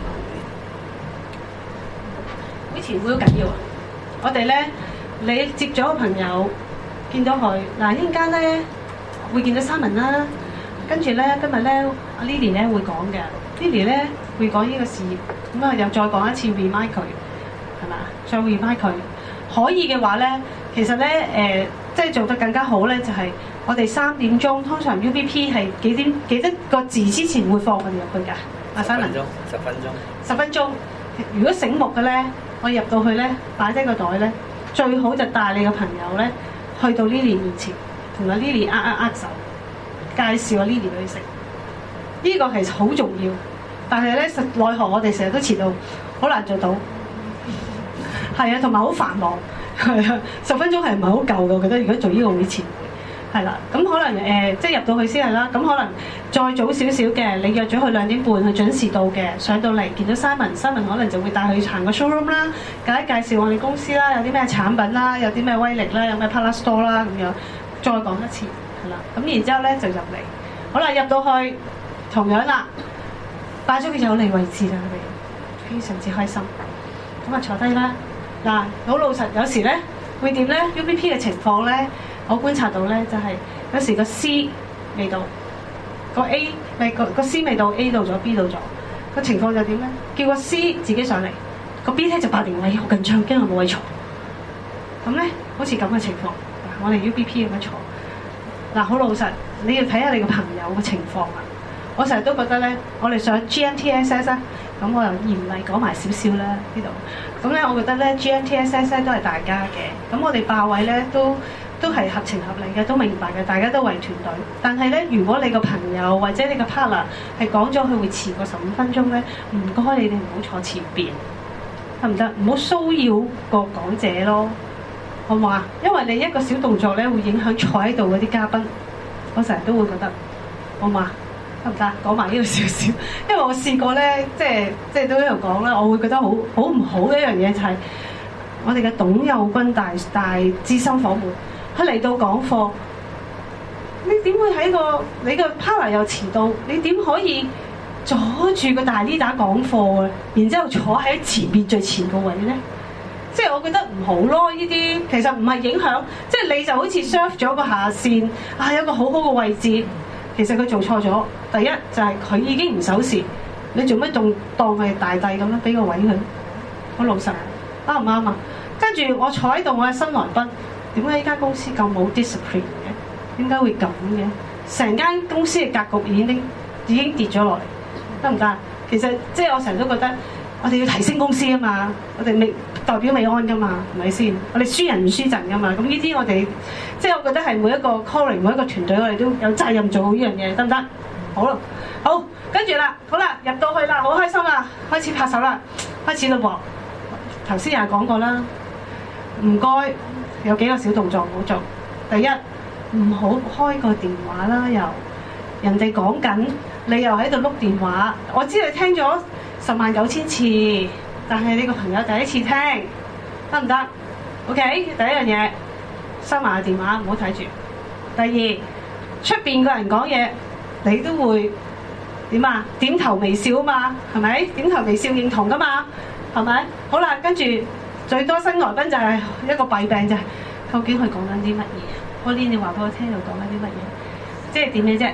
會前會好緊要啊！我哋咧，你接咗個朋友，見到佢，嗱一陣間咧會見到三文啦，跟住咧今日咧阿 Lily 咧會講嘅 ，Lily 咧會講呢個事業，咁啊又再講一次 remind 佢，係嘛？再 remind 佢，可以嘅話咧。其實咧，誒、呃，即係做得更加好咧，就係、是、我哋三點鐘，通常 U B P 係幾點幾多個字之前會放我哋入去㗎？阿三文， 十分鐘， 十分鐘。如果醒目嘅咧，我入到去咧，擺低個袋咧，最好就帶你個朋友咧，去到 Lily 面前，同阿 Lily 握握握手，介紹阿 Lily 俾佢食。呢、這個其實好重要，但係咧，奈何我哋成日都遲到，好難做到。係啊，同埋好繁忙。係啊，十分鐘係唔係好夠嘅？我覺得如果做呢個會前會係啦，咁可能誒、呃、即係入到去先係啦。咁可能再早少少嘅，你約咗佢兩點半，佢準時到嘅，上到嚟見到 Simon，Simon 可能就會帶佢行個 showroom 啦，介一介紹我哋公司啦，有啲咩產品啦，有啲咩威力啦，有咩 Pala Store 啦咁樣，再講一次係啦。咁然之後咧就入嚟，好啦，入到去同樣啦，擺咗個有利位置啦，佢哋非常之開心。咁啊坐低啦。嗱，好老實，有時咧會點咧 ？U B P 嘅情況咧，我觀察到咧就係、是、有時個 C 未到，個 A 未個個 C 未到 ，A 到咗 ，B 到咗，個情況就點咧？叫個 C 自己上嚟，個 B 咧就霸定位，好緊張，驚我冇位坐。咁咧好似咁嘅情況，我哋 U B P 咁樣坐。嗱，好老實，你要睇下你個朋友嘅情況啊！我成日都覺得咧，我哋上 G N T S S 啊，咁我又嚴厲講埋少少啦呢度。咁咧，我覺得咧 G N T S S 咧都係大家嘅。咁我哋霸位咧都都係合情合理嘅，都明白嘅，大家都為團隊。但係咧，如果你個朋友或者你個 partner 係講咗佢會遲過十五分鐘咧，唔該你哋唔好坐前邊，得唔得？唔好騷擾個講者咯，好唔好啊？因為你一個小動作咧會影響坐喺度嗰啲嘉賓，我成日都會覺得，好唔好啊？得唔得？講埋呢度少少，因為我試過咧，即係即係都喺度講啦，我會覺得好好唔好嘅一樣嘢就係、是、我哋嘅董佑君大大資深夥伴，佢嚟到講課，你點會喺個你個 partner 又遲到，你點可以阻住個大 leader 講課啊？然之後坐喺前邊最前個位咧，即係我覺得唔好咯。呢啲其實唔係影響，即係你就好似 serve 咗個下線啊，有個好好嘅位置。其實佢做錯咗，第一就係、是、佢已經唔守時，你做乜仲當佢係大帝咁樣俾個位佢？好老實，啱唔啱啊？跟住我坐喺度，我係新來賓，點解呢間公司咁冇 discipline 嘅？點解會咁嘅？成間公司嘅格局已經已經跌咗落嚟，得唔得？其實即係我成日都覺得，我哋要提升公司啊嘛，我哋未代表美安噶嘛，係咪先？我哋輸人唔輸陣噶嘛，咁呢啲我哋即係我覺得係每一個 calling 每一個團隊，我哋都有責任做好呢樣嘢，得唔得？好啦，好，跟住啦，好啦，入到去啦，好開心啦，開始拍手啦，開始啦噃。頭先又係講過啦，唔該，有幾個小動作唔好做。第一，唔好開個電話啦，又人哋講緊，你又喺度碌電話。我知你聽咗十萬九千次，但係你個朋友第一次聽，得唔得 ？OK，第一樣嘢收埋個電話，唔好睇住。第二，出邊個人講嘢，你都會點啊？點頭微笑啊嘛，係咪？點頭微笑認同噶嘛，係咪？好啦，跟住最多新來賓就係一個弊病就係、是，究竟佢講緊啲乜嘢？我連你話俾我聽，又講緊啲乜嘢？即係點嘅啫？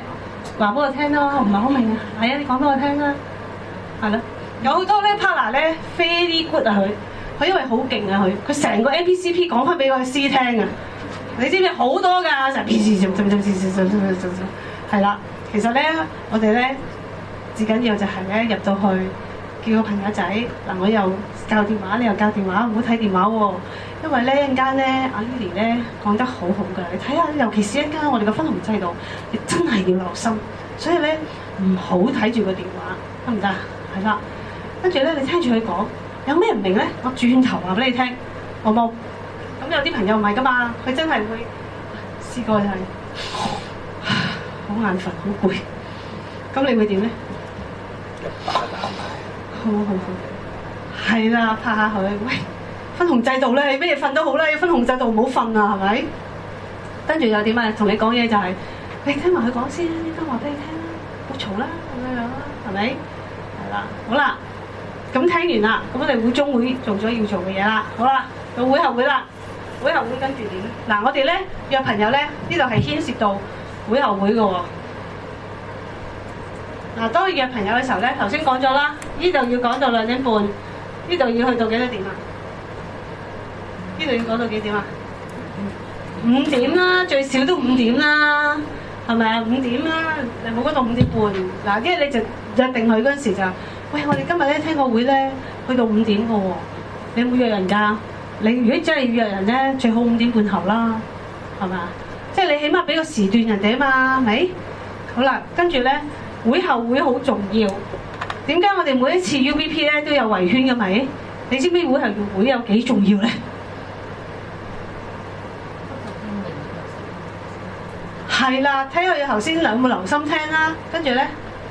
話俾我聽咯，唔係好明啊。係啊，你講俾我聽啦。係咯，有好多咧 partner 咧 very good 啊佢，佢因為好勁啊佢，佢成個 M P C P 講翻俾個師聽啊。你知唔知好多㗎？成 P C 係啦。其實咧，我哋咧至緊要就係咧入到去。叫個朋友仔嗱，我又教電話，你又教電話，唔好睇電話喎。因為咧一陣間咧，阿 Lily 咧講得好好㗎，你睇下，尤其是一陣間我哋嘅分紅制度，你真係要留心。所以咧唔好睇住個電話，得唔得？係啦，跟住咧你聽住佢講，有咩唔明咧？我轉頭話俾你聽，好冇？咁有啲朋友唔係㗎嘛，佢真係會試過就係、是、好眼瞓、好攰，咁你會點咧？好好好，係啦，拍下佢。喂，分紅制度咧，你咩嘢瞓都好啦，要分紅制度唔好瞓啊，係咪？跟住又點啊？同你講嘢就係、是，你聽埋佢講先，依家話俾你聽啦，好嘈啦，咁樣樣啦，係咪？係啦，好啦，咁聽完啦，咁我哋會中會做咗要做嘅嘢啦，好啦，到會後會啦，會後會跟住點？嗱，我哋咧約朋友咧，呢度係牽涉到會後會嘅喎。嗱，當約朋友嘅時候咧，頭先講咗啦，呢度要講到兩點半，呢度要去到幾多點啊？呢度要講到幾點啊？五點啦，最少都五點啦，係咪啊？五點啦，你冇講到五點半。嗱，因為你就約定佢嗰陣時就，喂，我哋今日咧聽個會咧，去到五點嘅喎，你有冇約人㗎？你如果真係要約人咧，最好五點半後啦，係咪啊？即係你起碼俾個時段人哋啊嘛，係咪？好啦，跟住咧。會後會好重要，點解我哋每一次 U B P 咧都有圍圈嘅咪？你知唔知會後會有幾重要咧？係啦，睇下你頭先有冇留心聽啦，跟住咧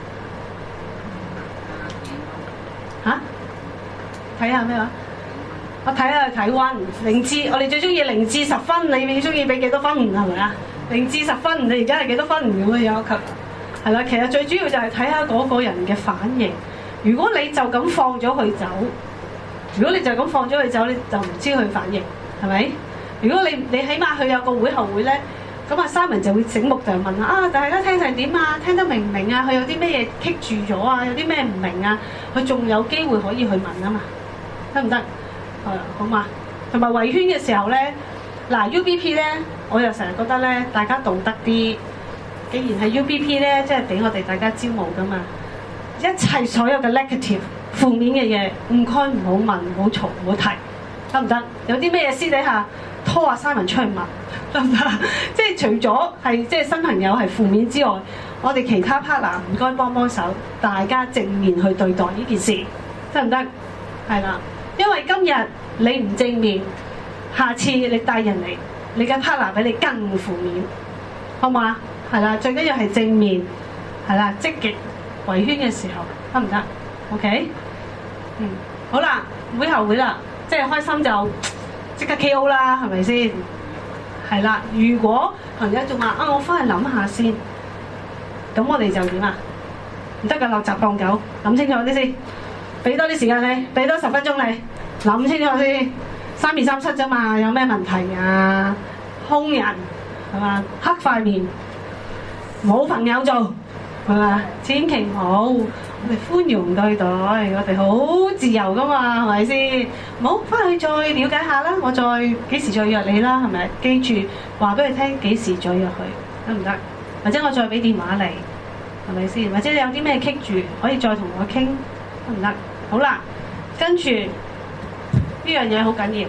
嚇睇下咩話？我睇下體温零至，我哋最中意零至十分，你你中意俾幾多分？係咪啊？零至十分，你而家係幾多分咁嘅要求？係啦，其實最主要就係睇下嗰個人嘅反應。如果你就咁放咗佢走，如果你就咁放咗佢走，你就唔知佢反應，係咪？如果你你起碼佢有個會後會咧，咁阿 Simon 就會醒目就問啊，大家聽成點啊？聽得明唔明啊？佢有啲咩嘢棘住咗啊？有啲咩唔明啊？佢仲有機會可以去問啊嘛，得唔得？係啊，好嘛。同埋圍圈嘅時候咧，嗱 U B P 咧，我又成日覺得咧，大家道德啲。既然係 U B P 咧，即係俾我哋大家招募噶嘛，一切所有嘅 negative 負面嘅嘢，唔該唔好問，唔好嘈，唔好提，得唔得？有啲咩嘢私底下拖阿 Simon 出去問，得唔得？即係除咗係即係新朋友係負面之外，我哋其他 partner 唔該幫幫手，大家正面去對待呢件事，得唔得？係啦，因為今日你唔正面，下次你帶人嚟，你嘅 partner 比你更負面，好唔好啊？係啦，最緊要係正面，係啦，積極圍圈嘅時候得唔得 ？OK， 嗯，好啦，會後會啦，即係開心就即刻 K O 啦，係咪先？係啦，如果朋友仲話啊，我翻去諗下先，咁我哋就點啊？唔得㗎，落閘放狗，諗清楚啲先，俾多啲時間你，俾多十分鐘你，諗清楚先，三二三七啫嘛，有咩問題啊？兇人係嘛？黑塊面。冇朋友做，係嘛？千祈唔好，我哋寬容對待，我哋好自由噶嘛，係咪先？好，翻去再了解下啦，我再幾時再約你啦，係咪？記住話俾佢聽幾時再約佢，得唔得？或者我再俾電話你，係咪先？或者你有啲咩棘住，可以再同我傾，得唔得？好啦，跟住呢樣嘢好緊要，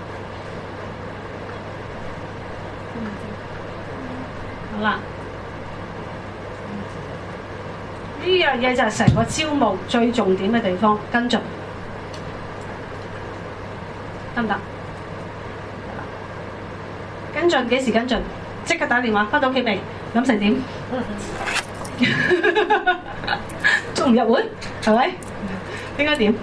好啦。呢樣嘢就係成個招募最重點嘅地方，跟進得唔得？跟進幾時跟進？即刻打電話，翻到屋企未？諗成點？仲唔入會？係咪？應該點？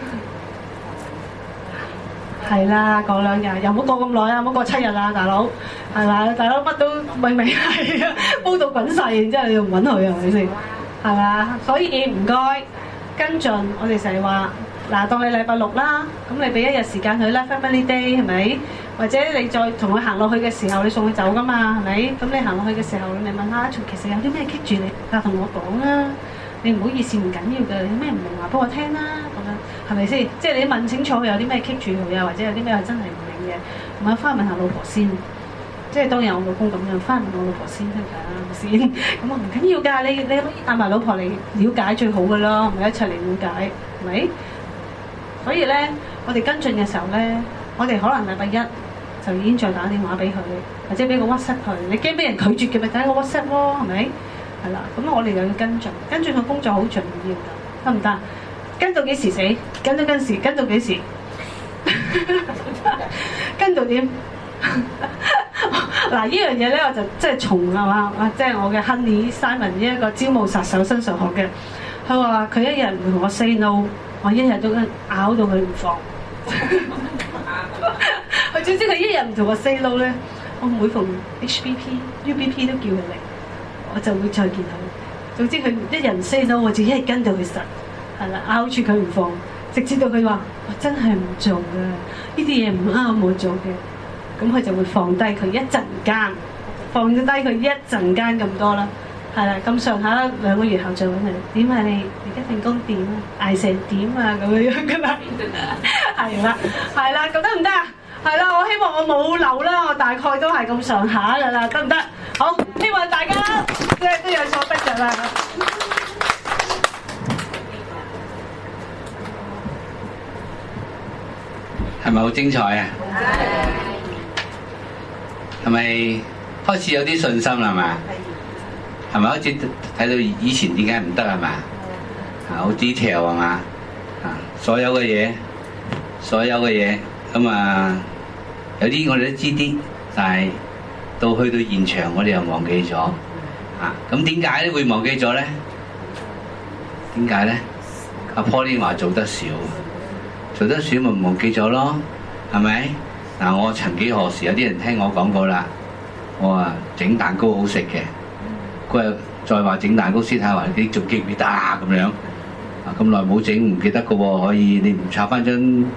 係啦，過兩日又唔好過咁耐啊，唔好過七日啊，大佬係咪？大佬乜都明明係啊，煲到滾晒，然之後你又唔揾佢啊，係咪先？係嘛？所以唔該跟進，我哋成日話嗱，當你禮拜六啦，咁你俾一日時間佢啦 ，Family Day 係咪？ 或者你再同佢行落去嘅時候，你送佢走噶嘛，係咪？咁你行落去嘅時候，你咪問下，其實有啲咩棘住你，啊同我講啦，你唔好意思，唔緊要嘅，你有咩唔明話俾我聽啦，咁樣係咪先？即係你問清楚佢有啲咩棘住佢啊，或者有啲咩真係唔明嘅，咁啊翻去問下老婆先。即係當然我老公咁樣，翻去問我老婆先得㗎，先。咁我唔緊要㗎，你你可以帶埋老婆嚟了解最好嘅咯，咪一齊嚟了解，係咪？所以咧，我哋跟進嘅時候咧，我哋可能禮拜一就已經再打電話俾佢，或者俾個 WhatsApp 佢。你驚俾人拒絕嘅咪打個 WhatsApp 咯，係咪？係啦，咁我哋又要跟進，跟進嘅工作好重要㗎，得唔得？跟到幾時死？跟到跟時，跟到幾時？跟到點？嗱，呢樣嘢咧，我就即係從係嘛，即係我嘅 Honey Simon 呢一個招募殺手身上學嘅。佢話佢一日唔同我 say no， 我一日都咬到佢唔放。佢總之佢一日唔同我 say no 咧，我每逢 H B P、U B P 都叫佢嚟，我就會再見佢。總之佢一日唔 say no， 我就一日跟到佢實，係啦，咬住佢唔放，直至到佢話我真係唔做嘅，呢啲嘢唔啱我做嘅。咁佢就會放低佢一陣間，放低佢一陣間咁多啦，係啦，咁上下啦，兩個月後再揾佢，點啊你？你而家份工點啊？捱成點啊？咁樣樣噶啦，係啦，係啦，咁得唔得啊？係啦，我希望我冇漏啦，我大概都係咁上下噶啦，得唔得？好，希望大家即係都有所得着啦。 係咪好精彩啊？係咪開始有啲信心啦？係咪？係咪開始睇到以前點解唔得係嘛？啊，好 detail 係嘛？啊，所有嘅嘢，所有嘅嘢咁啊，有啲我哋都知啲，但係到去到現場我哋又忘記咗啊！咁點解咧會忘記咗咧？點解咧？阿 Pauline 話做得少，做得少咪忘記咗咯，係咪？嗱，我曾幾何時有啲人聽我講過啦，我話整蛋糕好食嘅，佢又再話整蛋糕先睇下話你仲記唔記得啊咁樣，啊咁耐冇整唔記得嘅喎，可以你唔插翻張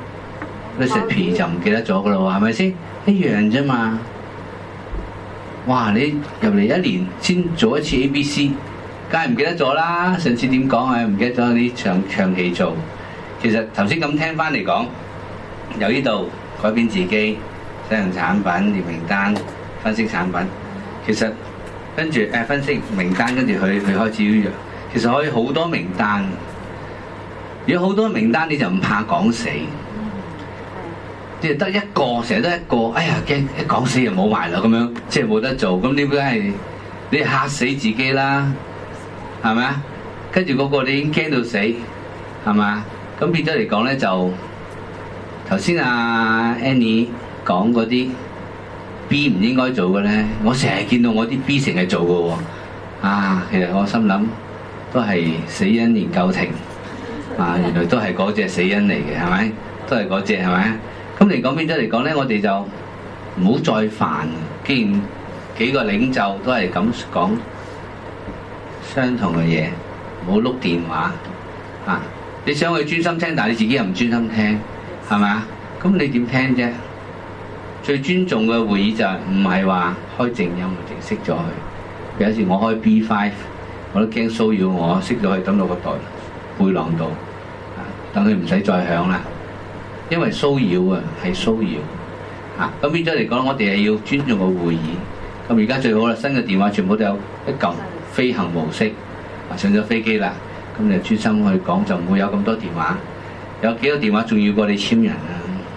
recipe 就唔記得咗嘅咯喎，係咪先？一樣啫嘛。哇！你入嚟一年先做一次 A B C， 梗係唔記得咗啦。上次點講啊？唔記得咗你長長期做。其實頭先咁聽翻嚟講，由呢度改變自己，使用產品列名單，分析產品。其實跟住誒分析名單，跟住佢佢開始預約。其實可以好多名單。如果好多名單，你就唔怕講死。即係得一個，成日得一個，哎呀驚一講死就冇埋啦咁樣，即係冇得做。咁呢個係你嚇死自己啦，係咪啊？跟住嗰個你已經驚到死，係咪？咁變咗嚟講咧，就頭先阿 Annie 講嗰啲 B 唔應該做嘅咧，我成日見到我啲 B 成日做嘅喎。啊，其實我心諗都係死因研究庭啊，原來都係嗰隻死因嚟嘅，係咪？都係嗰隻係咪？咁嚟講變咗嚟講咧，我哋就唔好再犯。既然幾個領袖都係咁講相同嘅嘢，唔好碌電話啊！你想去專心聽，但係你自己又唔專心聽，係咪啊？咁你點聽啫？最尊重嘅會議就係唔係話開靜音，淨熄咗佢。有時我開 B 五，我都驚騷擾我，熄咗佢抌到個袋背囊度，等佢唔使再響啦。因為騷擾啊，係騷擾嚇。咁變咗嚟講，我哋係要尊重個會議。咁而家最好啦，新嘅電話全部都有一撳飛行模式，啊上咗飛機啦，咁你就專心去講，就唔會有咁多電話。有幾多電話重要過你簽人啊？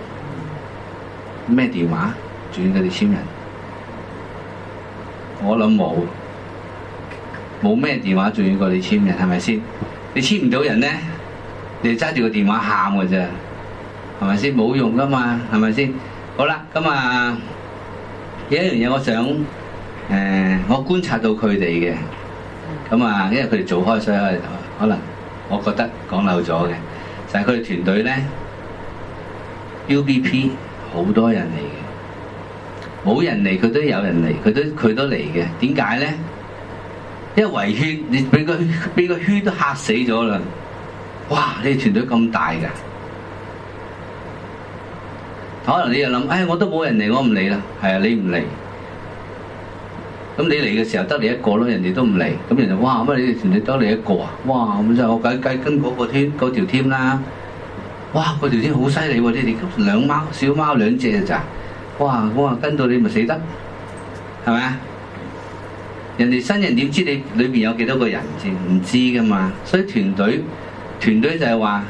咩電話重要過你簽人？我諗冇，冇咩電話重要過你簽人，係咪先？你簽唔到人咧，你就揸住個電話喊㗎啫。係咪先？冇用噶嘛，係咪先？好啦，咁啊有一樣嘢我想誒、呃，我觀察到佢哋嘅，咁啊，因為佢哋做開，所以可能我覺得講漏咗嘅，就係佢哋團隊咧 U B P 好多人嚟嘅，冇人嚟佢都有人嚟，佢都佢都嚟嘅。點解咧？因為圍圈，你俾個俾個圈都嚇死咗啦！哇！你哋團隊咁大㗎〜 可能你又諗，唉，我都冇人嚟，我唔嚟啦。係啊，你唔嚟，咁你嚟嘅時候得你一個咯，人哋都唔嚟，咁人哋哇乜你哋團隊得你一個啊？哇咁就我梗梗跟嗰個天嗰條 team 啦。哇，嗰條天好犀利喎！你哋兩貓小貓兩隻咋？哇！我話跟到你咪死得，係咪啊？人哋新人點知你裏邊有幾多個人先？唔知噶嘛。所以團隊團隊就係話，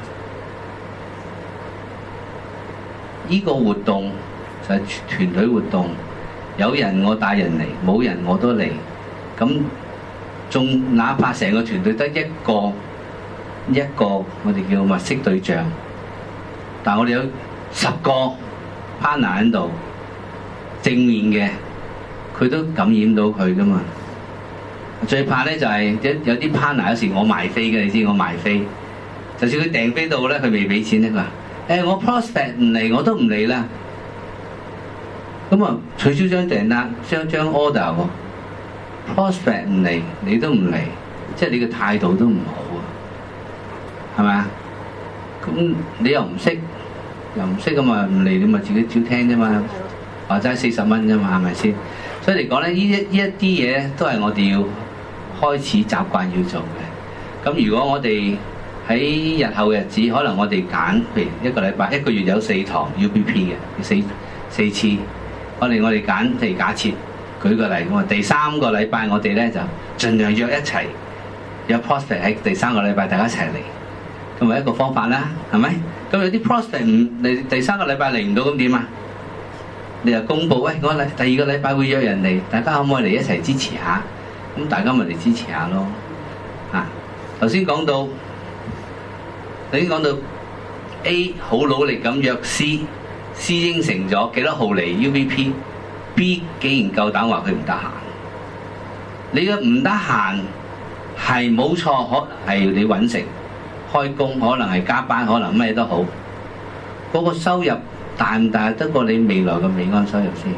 呢個活動就係團隊活動。有人我帶人嚟，冇人我都嚟。咁仲哪怕成個團隊得一個一個我哋叫物色對象，但係我哋有十個 partner 喺度，正面嘅佢都感染到佢噶嘛。最怕咧就係有啲 partner 有時我賣飛嘅，你知我賣飛，就算佢訂飛到咧，佢未俾錢咧，佢話誒我 prospect 唔嚟，我都唔嚟啦。咁啊取消張訂單，將張 order 喎 prospect 唔嚟，你都唔嚟，即係你嘅態度都唔好啊，係咪啊？咁你又唔識，又唔識咁啊唔嚟，你咪自己照聽啫嘛，話齋四十蚊啫嘛，係咪先？所以嚟講咧，呢一呢一啲嘢都係我哋要開始習慣要做嘅。咁如果我哋喺日後嘅日子，可能我哋揀，譬如一個禮拜一個月有四堂 U B P 嘅，四四次，我哋我哋揀，譬如假設舉個例，咁第三個禮拜我哋咧就盡量約一齊，有 prospect 喺第三個禮拜大家一齊嚟，咁咪一個方法啦，係咪？咁有啲 prospect 唔你第三個禮拜嚟唔到，咁點啊？你又公佈，喂，我禮第二個禮拜會約人嚟，大家可唔可以嚟一齊支持下？咁大家咪嚟支持下咯。啊，頭先講到，頭先講到 A 好努力咁約 C，C 應承咗幾多號嚟 U V P，B 竟然夠膽話佢唔得閒。你嘅唔得閒係冇錯，可能係你揾食、開工，可能係加班，可能咩都好，嗰個收入大唔大得過你未來嘅美安收入先？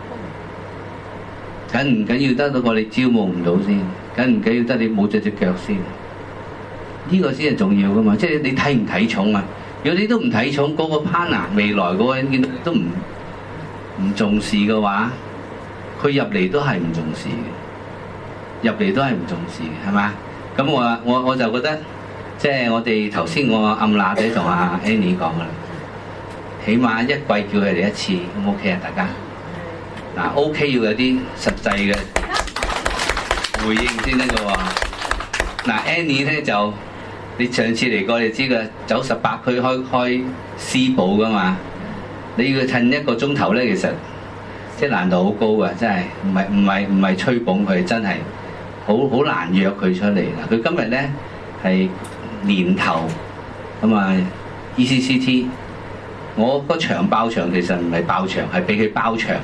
緊唔緊要得到過你招募唔到先？緊唔緊要得你冇咗隻腳先？呢個先係重要噶嘛！即係你睇唔睇重啊？如果你都唔睇重，嗰個 partner 未來嗰個人見到你都唔唔重視嘅話，佢入嚟都係唔重視嘅，入嚟都係唔重視嘅，係嘛？咁我我我就覺得，即係我哋頭先我暗乸仔同阿 Annie 講噶啦。起碼一季叫佢哋一次，咁 OK 啊，大家嗱 OK 要有啲實際嘅回應先得嘅喎。嗱 Annie 咧就你上次嚟過，你知嘅走十八區開開私保噶嘛？你要趁一個鐘頭咧，其實即係難度好高嘅，真係唔係唔係唔係吹捧佢，真係好好難約佢出嚟啦。佢今日咧係年頭咁啊 E C C T。我個場爆場其實唔係爆場，係俾佢包場。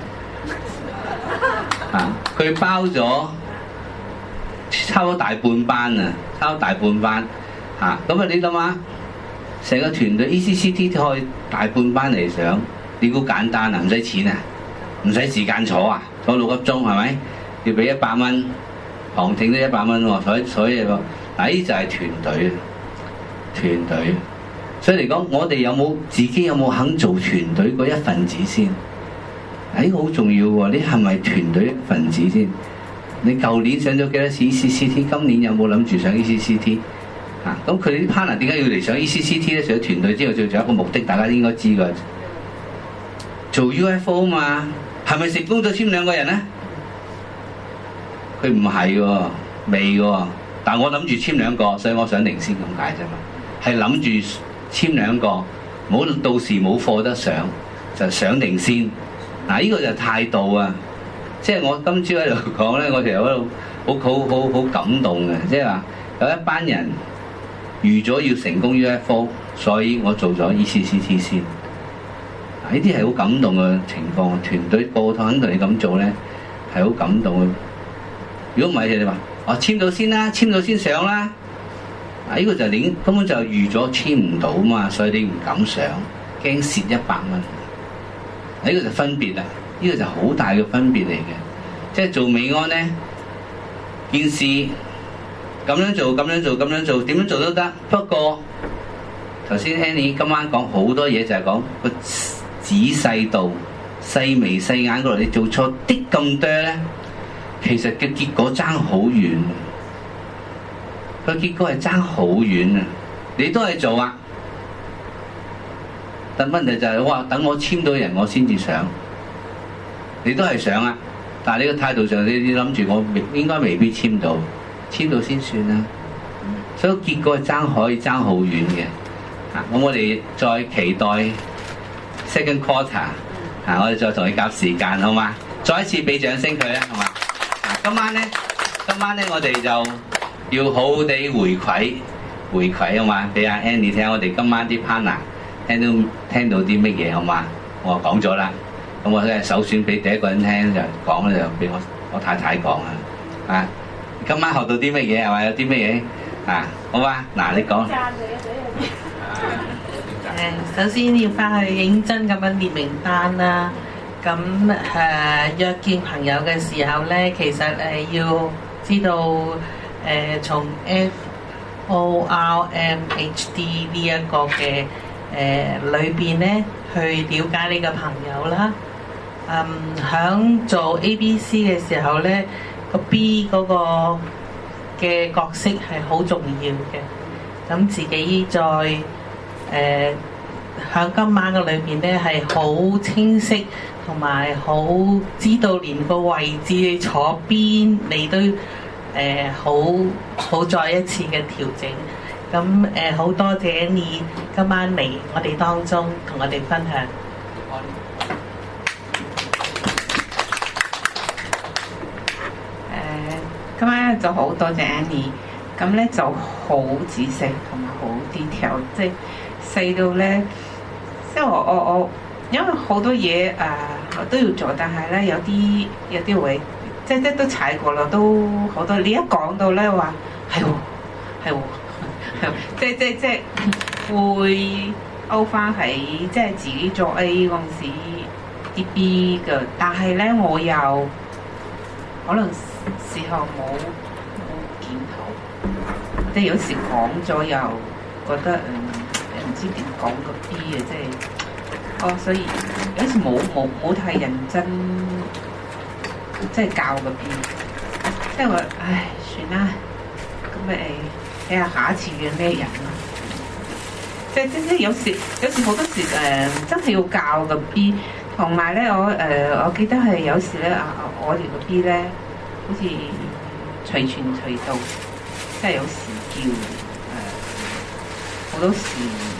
啊！佢包咗差唔多大半班啊，差唔多大半班。嚇！咁啊，你諗下，成個團隊 E C C T 開大半班嚟上，你估簡單啊？唔使錢啊？唔使時間坐啊？坐六粒鐘係咪？要俾一百蚊，旁聽都一百蚊喎。所以所以個嗱，呢就係團隊，團隊。所以嚟講，我哋有冇自己有冇肯做團隊嗰一份子先？呢個好重要喎！你係咪團隊一份子先？你舊年上咗幾多次 E C C T？ 今年有冇諗住上 E C C T？ 啊，咁佢哋啲 partner 點解要嚟上 E C C T 咧？除咗團隊之外，仲有一個目的，大家應該知㗎。做 U F O 嘛，係咪成功咗簽兩個人咧？佢唔係喎，未喎。但我諗住簽兩個，所以我想領先咁解啫嘛。係諗住簽兩個，唔好到時冇貨得上，就上定先。嗱，呢個就係態度啊！即係我今朝喺度講咧，我其實喺度好好好好感動嘅，即係話有一班人預咗要成功 U F O， 所以我做咗 E C C T 先。嗱，呢啲係好感動嘅情況，團隊個個肯同你咁做咧，係好感動嘅。如果唔係，你話我簽咗先啦，簽咗先上啦。嗱，呢個就你根本就預咗簽唔到嘛，所以你唔敢上，驚蝕一百蚊。呢、這個就分別啦，呢、這個就好大嘅分別嚟嘅。即係做美安咧，件事咁樣做、咁樣做、咁樣做，點樣做都得。不過頭先 Annie 今晚講好多嘢，就係講個仔細度、細眉細眼嗰度，你做錯啲咁多咧，其實嘅結果爭好遠。個結果係爭好遠啊！你都係做啊，但問題就係、是、哇，等我簽到人我先至上，你都係上啊，但係呢個態度上，你你諗住我應該未必簽到，簽到先算啦。所以結果係爭可以爭好遠嘅。啊，咁我哋再期待 second quarter， 啊，我哋再同佢夾時間，好嘛？再一次俾掌聲佢啦，好嘛？啊，今晚咧，今晚咧，我哋就要好好地回饋回饋啊嘛，俾阿 Annie 聽我哋今晚啲 partner 聽到聽到啲乜嘢好嘛？我講咗啦，咁我咧首選俾第一個人聽就講咧，就俾我我太太講啊！啊，今晚學到啲乜嘢係嘛？有啲乜嘢啊？好嘛？嗱，你講。 誒，首先要翻去認真咁樣列名單啦。咁誒、呃、約見朋友嘅時候咧，其實誒、呃、要知道。誒、呃、從 F O R M H D 呢一個嘅誒裏邊咧，去了解呢個朋友啦。嗯，響做 A B C 嘅時候咧，個 B 嗰個嘅角色係好重要嘅。咁自己再誒響今晚嘅裏邊咧，係好清晰，同埋好知道連個位置你坐邊，你都。誒好好再一次嘅調整，咁誒好多謝你今晚嚟我哋當中同我哋分享。 誒今晚就好多謝 Annie， 咁咧就好仔細同埋好 detail，即係細到咧，即係我我我，因為好多嘢誒、呃、我都要做，但係咧有啲有啲位。即即都踩過啦，都好多。你一講到咧話係喎，係喎，即即即會勾翻喺即係自己做 A 嗰陣時啲 B 嘅，但係咧我又可能時候冇冇檢討，即係有時講咗又覺得嗯唔知點講個 B 嘅，即係哦，所以有時冇冇冇太認真。即係教個 B，即係話，唉，算啦，咁咪睇下下一次約咩人咯。即係即係有時有時好多時誒、呃，真係要教個 B，同埋咧我誒、呃，我記得係有時咧啊，我哋個 B 咧，好似隨傳隨到，即係有時叫誒，好、呃、多時，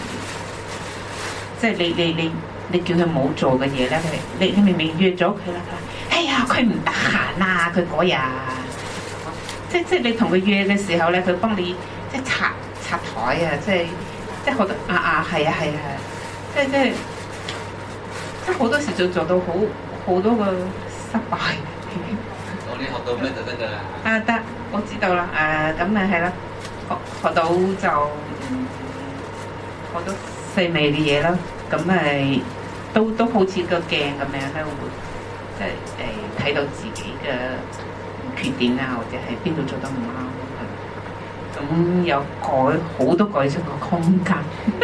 即係你你你你叫佢冇做嘅嘢咧，佢你你明明約咗佢啦。哎呀，佢唔得閒啊！佢嗰日，即即你同佢約嘅時候咧，佢幫你即擦擦台啊！即即好多啊啊，係啊係啊係，即即即好多時就做到好好多個失敗。 我哋學到咩就得㗎啦？ 啊得，我知道啦。誒咁咪係啦，學學到就嗯學到細微嘅嘢啦。咁咪都都好似個鏡咁樣咧會。即係誒睇到自己嘅缺點啊，或者係邊度做得唔啱，咁有改好多改進嘅空間。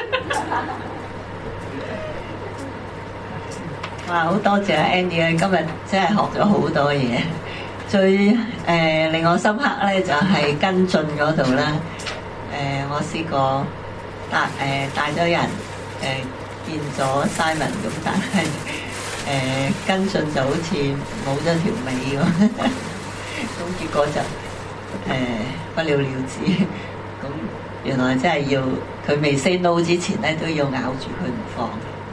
哇！好多謝 Annie 啊，今日真係學咗好多嘢。最誒、呃、令我深刻咧，就係、是、跟進嗰度啦。誒、呃，我試過帶誒帶咗人誒、呃、見咗 Simon 咁，但係。誒、呃、跟進就好似冇咗條尾咁，咁結果就誒、呃、不了了之。咁原來真係要佢未 say no 之前咧，都要咬住佢唔放。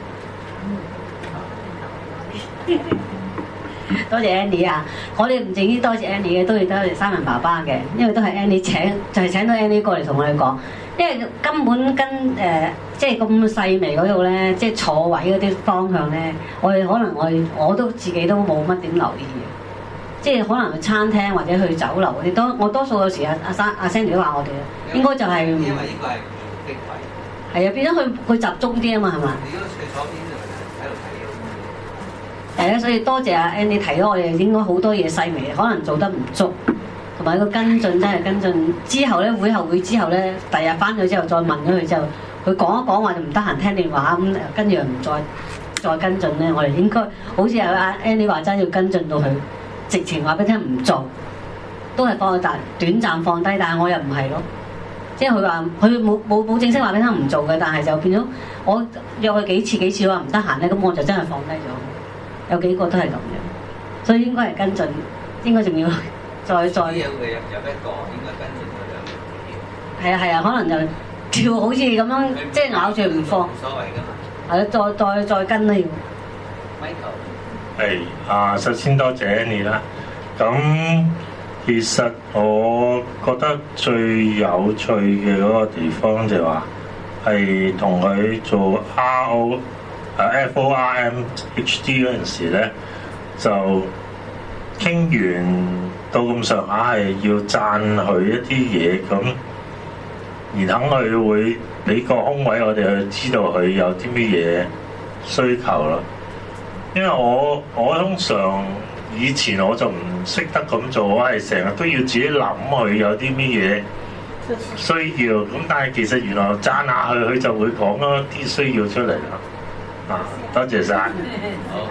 多謝 Annie 啊！我哋唔淨止多謝 Annie 嘅，都要多謝三文爸爸嘅，因為都係 Annie 請，就係、是、請到 Annie 過嚟同我哋講。因為根本跟誒、呃、即係咁細微嗰度咧，即係坐位嗰啲方向咧，我哋可能我我都自己都冇乜點留意嘅。即係可能去餐廳或者去酒樓嗰啲，多我多數有時阿阿生阿 Sandy 都話我哋啊，應該就係、是、因為呢個係壁位，係啊，變咗佢佢集中啲啊嘛，係嘛？如果佢坐邊就喺度睇咯。係啊，所以多謝阿 Andy 提咗我哋應該好多嘢細微，可能做得唔足。同埋個跟進真係跟進之後咧，會後會之後咧，第日翻咗之後再問咗佢之後，佢講一講話就唔得閒聽電話咁，跟住又唔再再跟進咧，我哋應該好似阿 Annie 話齋要跟進到佢，直情話俾你聽唔做，都係放但短暫放低，但係我又唔係咯。即係佢話佢冇冇冇正式話俾佢唔做嘅，但係就變咗我約佢幾次幾次話唔得閒咧，咁我就真係放低咗。有幾個都係咁樣，所以應該係跟進，應該仲要再再。有嘅有有一個應該跟進佢兩個。係啊係啊，可能就跳好似咁樣，即係咬住唔放。冇所謂㗎嘛。係啊，再再再跟啦要。Michael。 係啊，首先多謝 Annie 啦。咁其實我覺得最有趣嘅嗰個地方就係話係同佢做 R O 啊 F O R M H D 嗰陣時咧，就傾完到咁上下係要讚佢一啲嘢，咁然後佢會俾個空位我哋去知道佢有啲乜嘢需求咯。因為我我通常以前我就唔識得咁做，我係成日都要自己諗佢有啲乜嘢需要，咁但係其實原來讚下佢，佢就會講嗰啲需要出嚟啦。啊，多謝晒。好。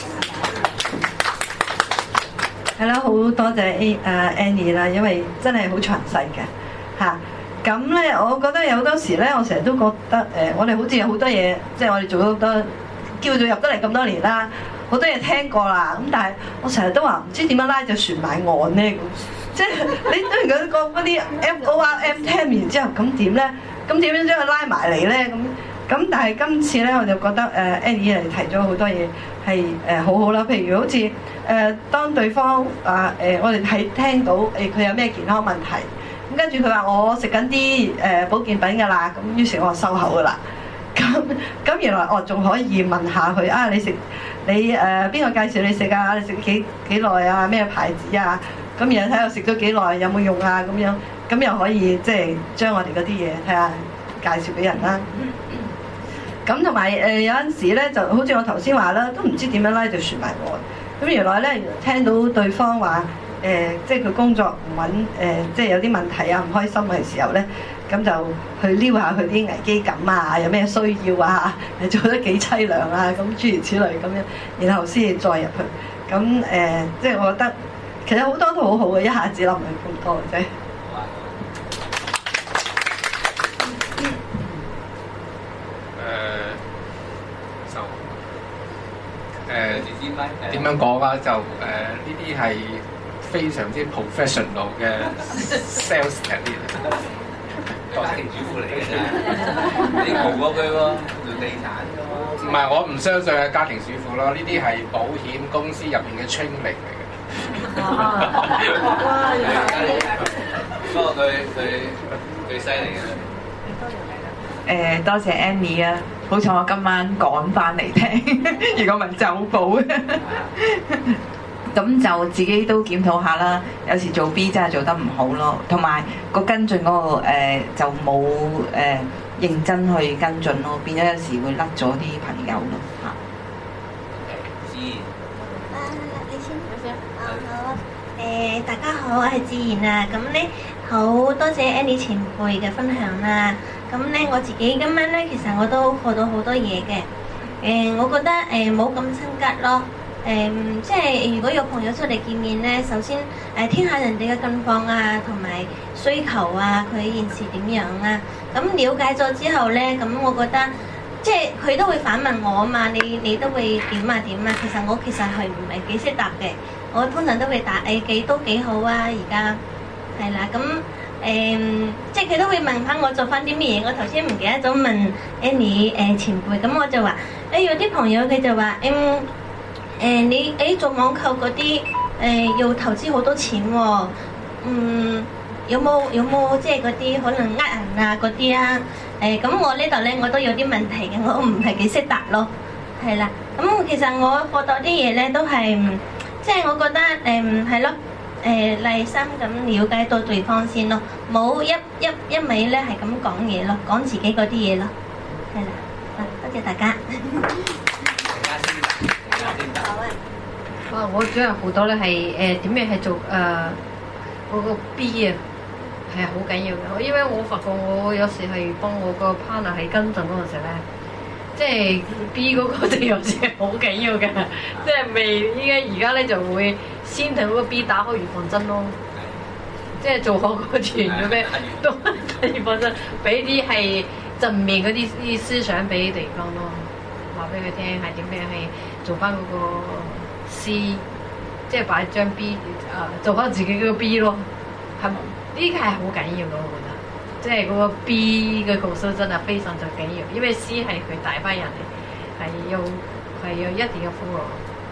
係啦，好多謝 A 啊 Annie 啦，因為真係好詳細嘅嚇。咁咧，我覺得有好多時咧，我成日都覺得誒、呃，我哋好似有好多嘢，即係我哋做咗好多，叫做入得嚟咁多年啦。好多嘢聽過啦，咁但係我成日都話唔知點樣拉隻船埋岸咧，咁即係你當然嗰嗰啲 F O R M 聽完之後，咁點咧？咁點樣將佢拉埋嚟咧？咁咁但係今次咧，我就覺得誒 Annie 嚟提咗好多嘢係誒好好啦。譬如好似誒、呃、當對方啊誒、呃，我哋睇聽到誒佢、呃、有咩健康問題，咁跟住佢話我食緊啲誒保健品㗎啦，咁於是我收口㗎啦。咁咁原來我仲可以問下佢啊，你食你誒邊個介紹你食啊？你食幾幾耐啊？咩牌子啊？咁然後睇下食咗幾耐，有冇用啊？咁樣咁又可以即係將我哋嗰啲嘢睇下介紹俾人啦。咁同埋誒有陣時咧，就好似我頭先話啦，都唔知點樣拉隻船埋岸。咁原來咧聽到對方話誒、呃，即係佢工作唔穩誒、呃，即係有啲問題啊，唔開心嘅時候咧。咁就去撩下佢啲危機感啊，有咩需要啊？你做得幾凄涼啊？咁諸如此類咁樣，然後先再入去。咁誒、呃，即係我覺得其實好多都好好嘅，一下子諗唔係咁多嘅啫。 誒就誒點樣講啊？就誒呢啲係非常之 professional 嘅 sales technique。家庭主婦嚟嘅啫，你熬過佢喎，做地產嘅喎。唔係，我唔相信係家庭主婦咯，呢啲係保險公司入邊嘅 training 嚟嘅。哇！不過佢佢佢犀利嘅。誒，多謝 Annie 啊！好彩我今晚趕翻嚟聽，如果唔係走寶。咁就自己都檢討下啦，有時做 B 真係做得唔好咯，同埋個跟進嗰、那個、呃、就冇誒、呃、認真去跟進咯，變咗有時會甩咗啲朋友咯嚇。 自然。啊，你先。啊好，誒、呃、大家好，我係自然啊，咁咧好多謝 Annie 前輩嘅分享啦，咁咧我自己今晚咧其實我都學到好多嘢嘅，誒、呃、我覺得誒冇咁心急咯。誒、嗯，即係如果有朋友出嚟見面咧，首先誒、呃、聽下人哋嘅近況啊，同埋需求啊，佢現時點樣啊？咁了解咗之後咧，咁我覺得即係佢都會反問我啊嘛，你你都會點啊點啊？其實我其實係唔係幾識答嘅，我通常都會答誒幾都幾好啊，而家係啦，咁誒、嗯、即係佢都會問翻我做翻啲咩嘢。我頭先唔記得咗問 Annie 誒、呃、前輩，咁我就話誒、欸、有啲朋友佢就話嗯。誒、呃、你誒、欸、做網購嗰啲誒要投資好多錢喎、哦，嗯有冇有冇即係嗰啲可能呃人啊嗰啲啊？誒、呃、咁我呢度咧我都有啲問題嘅，我唔係幾識答咯，係啦。咁其實我學到啲嘢咧都係，即係我覺得誒係咯，誒耐心咁了解到對方先咯，冇一一一味咧係咁講嘢咯，講自己嗰啲嘢咯，係啦，啊多謝大家。 哇！我主要好多咧係誒點樣係做誒嗰、呃那個 B 啊，係好緊要嘅。因為我發覺我有時係幫我個 partner 係跟進嗰陣時咧， 即係 B 嗰個就有時好緊要嘅，即係未依家而家咧就會先同嗰個 B 打開預防針咯，即係做好個全嘅咩都打預防針，俾啲係正面嗰啲啲思想俾地方咯，話俾佢聽係點樣係做翻嗰個 C， 即係擺張 B 啊、呃、做翻自己嗰個 B 咯，係呢個係好緊要咯，我覺得。即係嗰個 B 嘅角色真係非常之緊要，因為 C 係佢帶翻人嚟，係要係要一定要 follow。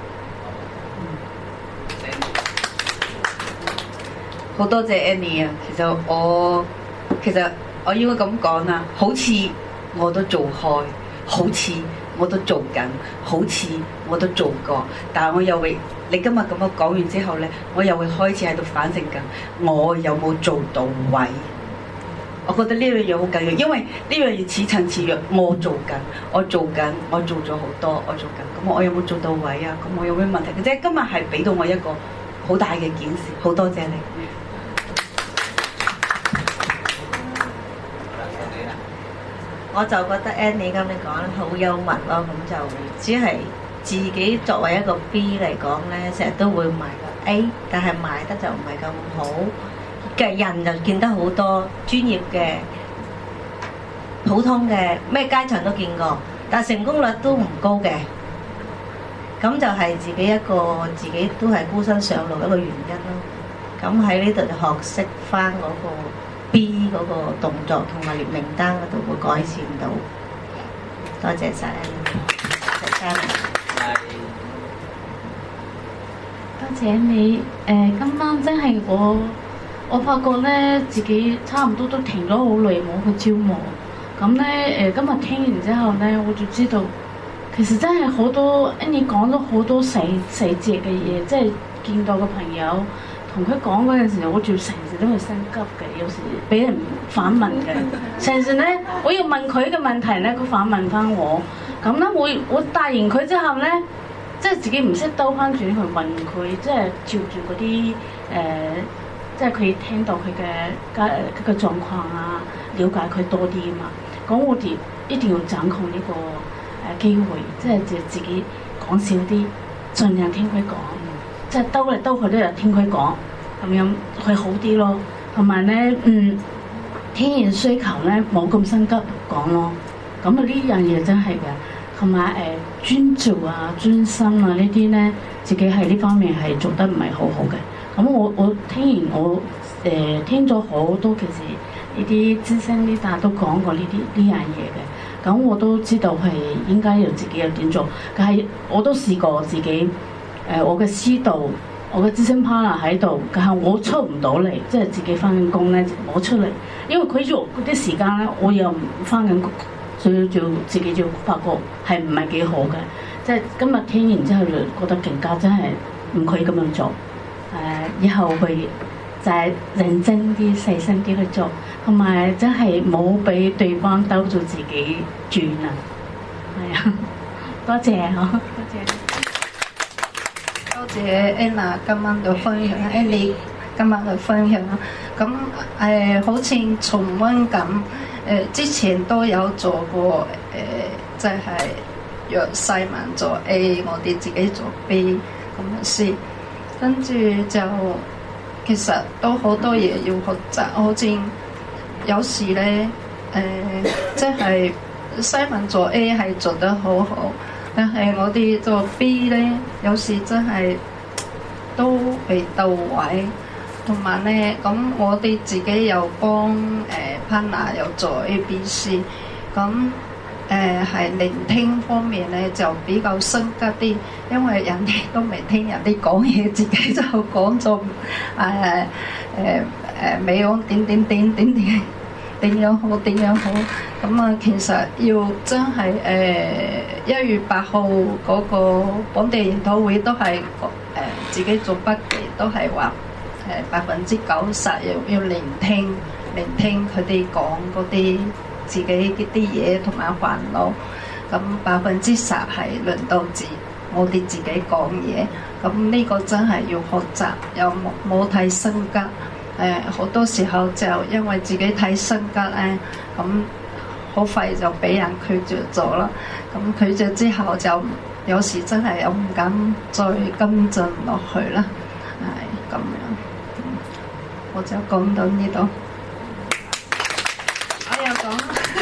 好多謝 Annie 啊！其實我其實我應該咁講啦，好似我都做開，好似我都做緊，好似我都做過，但係我又會你今日咁樣講完之後咧，我又會開始喺度反省緊，我有冇做到位？我覺得呢樣嘢好緊要，因為呢樣嘢似層似樣，我做緊，我做緊，我做咗好多，我做緊，咁我有冇做到位啊？咁我有咩問題？即係今日係俾到我一個好大嘅檢視，好多謝你。 我就覺得 Annie 咁你講得好幽默咯，咁就只係自己作為一個 B 嚟講咧，成日都會賣個 A， 但係賣得就唔係咁好。嘅人就見得好多專業嘅、普通嘅咩階層都見過，但係成功率都唔高嘅。咁就係自己一個自己都係孤身上路一個原因咯。咁喺呢度就學識翻嗰個 B 嗰個動作同埋列名單嗰度會改善到。多謝晒，多謝多謝你。誒、呃，今晚真係我。我發覺咧，自己差唔多都停咗好耐冇去招募，咁咧誒，今日聽完之後咧，我就知道其實真係好多，你講咗好多細細節嘅嘢，即係見到個朋友同佢講嗰陣時，我仲成時都係心急嘅，有時俾人反問嘅，成時咧我要問佢嘅問題咧，佢反問翻我，咁咧我我答完佢之後咧，即係自己唔識兜翻轉去問佢，即係照住嗰啲誒。呃即係佢聽到佢嘅家佢嘅狀況啊，了解佢多啲啊嘛。咁我哋一定要掌控呢個誒機會，即係自自己講少啲，盡量聽佢講，即係兜嚟兜去都有聽佢講，咁樣會好啲咯。同埋咧，嗯，聽完需求咧冇咁心急講咯。咁啊呢樣嘢真係嘅，同埋誒專注啊、專心啊呢啲咧，自己喺呢方面係做得唔係好好嘅。咁我我聽完我誒、呃、聽咗好多，其實呢啲資深呢達都講過呢啲呢樣嘢嘅，咁我都知道係應該要自己有點做，但係我都試過自己誒、呃、我嘅師導，我嘅資深 partner 喺度，但係我出唔到嚟，即係自己翻緊工咧冇出嚟，因為佢做嗰啲時間咧，我又唔翻緊工，所以就自己就發覺係唔係幾好嘅，即係今日聽完之後就覺得更加真係唔可以咁樣做。誒、呃，以後會就係認真啲、細心啲去做，同埋真係冇俾對方兜住自己轉啊！係啊，多謝嗬，多謝。 多謝 Anna 今晚嘅分享 ，Annie 今晚嘅分享。咁誒、呃，好似重溫咁，誒、呃、之前都有做過誒，即係若西文做 A， 我哋自己做 B 咁樣先。跟住就其實都好多嘢要學習，好似有時咧誒，即係西文做 A 係做得好好，但係我哋做 B 咧，有時真係都未到位，同埋咧咁我哋自己又幫誒 partner 又做 A、B、C， 咁。誒係、呃、聆聽方面咧就比較心急啲，因為人哋都未聽人哋講嘢，自己就講咗誒誒誒美安點點點點點點樣好點樣好，咁啊其實要真係誒一月八號嗰個本地研討會都係誒、呃、自己做筆記，都係話誒百分之九十要要聆聽聆聽佢哋講嗰啲。自己啲啲嘢同埋煩惱，咁百分之十係輪到自我哋自己講嘢，咁呢個真係要學習，又冇冇睇性格，誒好多時候就因為自己睇性格咧，咁好快就俾人拒絕咗啦。咁拒絕之後就有時真係又唔敢再跟進落去啦，係咁樣。我就講到呢度。 我又講，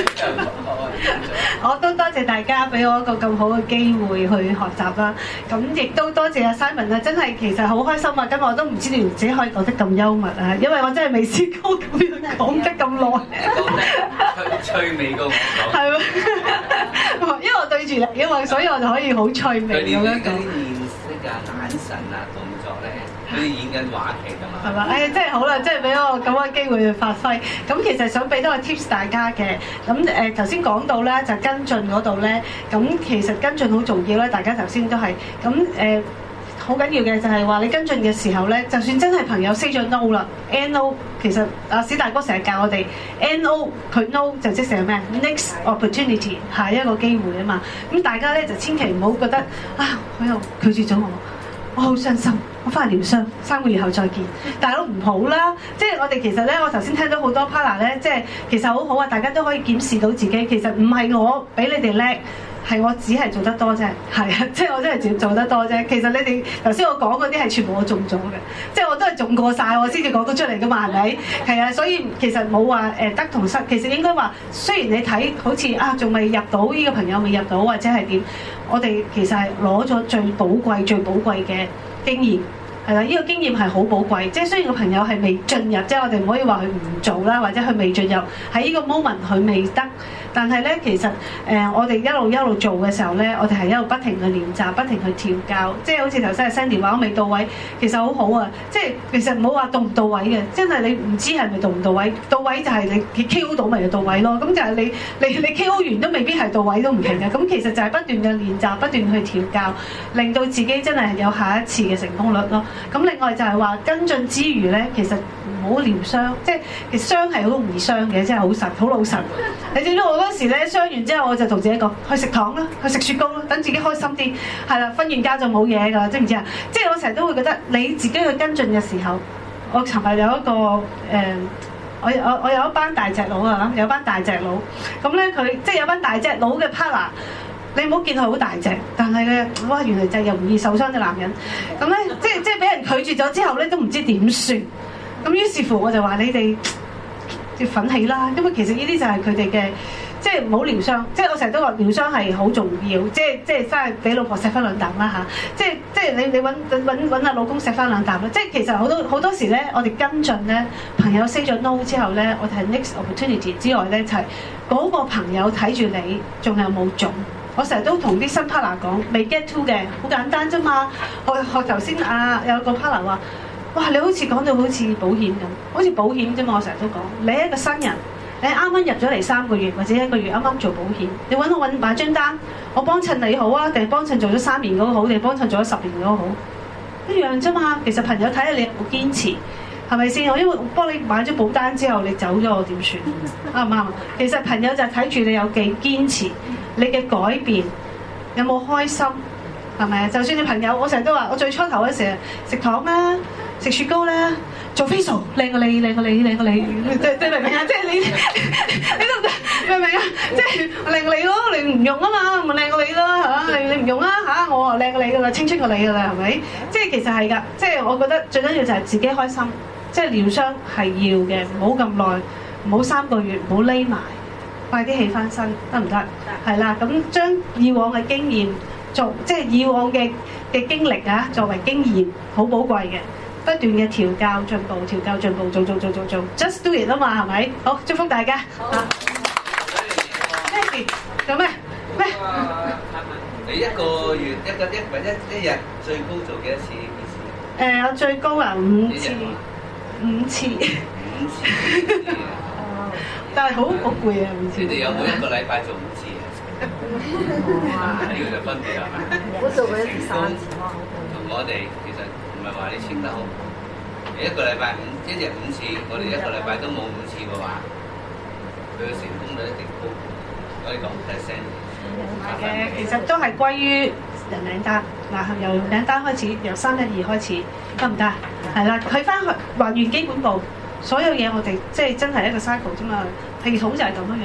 我都多謝大家俾我一個咁好嘅機會去學習啦。咁亦都多謝阿 Simon 啊，真係其實好開心啊！今日我都唔知你自己可以講得咁幽默啊，因為我真係未試過咁樣講得咁耐。 趣味過我講。 係喎，因為我對住你啊嘛，所以我就可以好趣味咁樣講。 佢啲面色啊、眼神啊、動作咧，好似演緊話劇咁嘛。 係嘛？誒，真係好啦，即係俾我咁嘅機會去發揮。咁其實想俾多個 tips 大家嘅。咁誒頭先講到咧，就跟進嗰度咧，咁其實跟進好重要咧。大家頭先都係咁誒，好緊要嘅就係話你跟進嘅時候咧，就算真係朋友 say 咗 no 啦 ，no 其實阿史大哥成日教我哋 no 佢 no 就即係咩 next opportunity 下一個機會啊嘛。咁大家咧就千祈唔好覺得啊，佢又拒絕咗我。我好傷心，我翻嚟療傷，三個月後再見。大佬唔好啦，即係我哋其實咧，我頭先聽到好多 partner 咧，即係其實好好啊，大家都可以檢視到自己。其實唔係我比你哋叻，係我只係做得多啫。係啊，即係我真係做做得多啫。其實你哋頭先我講嗰啲係全部我中咗嘅，即係我都係中過晒，我先至講得出嚟噶嘛，係咪？係啊，所以其實冇話誒得同失，其實應該話，雖然你睇好似啊仲未入到呢個朋友未入到或者係點。我哋其實係攞咗最寶貴、最寶貴嘅經驗，係啦，呢個經驗係好寶貴。即係雖然個朋友係未進入，即係我哋唔可以話佢唔做啦，或者佢未進入喺呢個 moment 佢未得。但係咧，其實誒、呃、我哋一路一路做嘅時候咧，我哋係一路不停去練習，不停去調教。即係好似頭先阿 Sandy 話我未到位，其實好好啊。即係其實唔好話到唔到位嘅，真係你唔知係咪到唔到位。到位就係你你 K O 到咪就到位咯。咁就係你你你 K O 完都未必係到位都唔奇嘅。咁其實就係不斷嘅練習，不斷去調教，令到自己真係有下一次嘅成功率咯。咁另外就係話跟進之餘咧，其實唔好療傷，即係其實傷係好容易傷嘅，真係好實好老實。你知唔知我嗰時咧傷完之後，我就同自己講去食糖啦，去食雪糕啦，等自己開心啲。係啦，瞓完覺就冇嘢㗎啦，知唔知啊？即係我成日都會覺得你自己去跟進嘅時候，我尋日有一個誒、呃，我我我有一班大隻佬啊，有班大隻佬，咁咧佢即係有班大隻佬嘅 partner。你唔好見佢好大隻，但係咧，哇！原來就係容易受傷嘅男人。咁咧，即係即係俾人拒絕咗之後咧，都唔知點算。咁於是乎我就話你哋要奮起啦，因為其實呢啲就係佢哋嘅，即係唔好療傷。即係我成日都話療傷係好重要，即係即係翻去俾老婆錫翻兩啖啦嚇。即係即係你你揾揾揾下老公錫翻兩啖啦。即係其實好多好多時咧，我哋跟進咧，朋友 say 咗 no 之後咧，我哋係 next opportunity 之外咧，就係、是、嗰個朋友睇住你仲有冇種。我成日都同啲新 partner 講，未 get to 嘅，好簡單啫嘛。學學頭先啊，有個 partner 話，哇，你好似講到好似保險咁，好似保險啫嘛。我成日都講，你係一個新人，你啱啱入咗嚟三個月或者一個月，啱啱做保險，你揾我揾買張單，我幫襯你好啊，定係幫襯做咗三年嗰個好，定係幫襯做咗十年嗰個好，一樣啫嘛。其實朋友睇下你有冇堅持。係咪先？我因為我幫你買咗保單之後，你走咗我點算？啱唔啱？其實朋友就係睇住你有幾堅持，你嘅改變有冇開心，係咪啊？就算你朋友，我成日都話，我最初頭嗰時啊，食糖啦，食雪糕啦，做 facial 靚過你，靚過你，靚過你，即即明唔明啊？即係你你都明唔明啊？即係靚過你咯，你唔用啊嘛，咪靚過你咯嚇，你你唔用啊嚇，我啊靚過你噶啦，青春過你噶啦，係咪？即係其實係㗎，即係我覺得最緊要就係自己開心。即係療傷係要嘅，唔好咁耐，唔好三個月，唔好匿埋，快啲起翻身，得唔得？係啦，咁將以往嘅經驗做，即係以往嘅嘅經歷啊，作為經驗，好寶貴嘅，不斷嘅調教進步，調教進步，做做做做做 ，just do it 啊嘛，係咪？好，祝福大家。好。咩事？做咩？咩？ 你一個月一個一或一一日最高做幾多次呢件事？ 誒，我最高啊五次。五次， 五次， 但係好好攰啊！五次。 你哋有冇一個禮拜做五次啊？呢個就分別係咪？ 我做過一次三次。 同我哋其實唔係話你簽得好，你一個禮拜五一日五次，我哋一個禮拜都冇五次嘅話，佢嘅成功率一定高。可以講 percent。 嘅，其實都係歸於人領單嗱，由領單開始，由三一二開始，得唔得？係啦，去翻去還原基本步，所有嘢我哋即係真係一個 cycle 啫嘛，系統就係咁樣樣。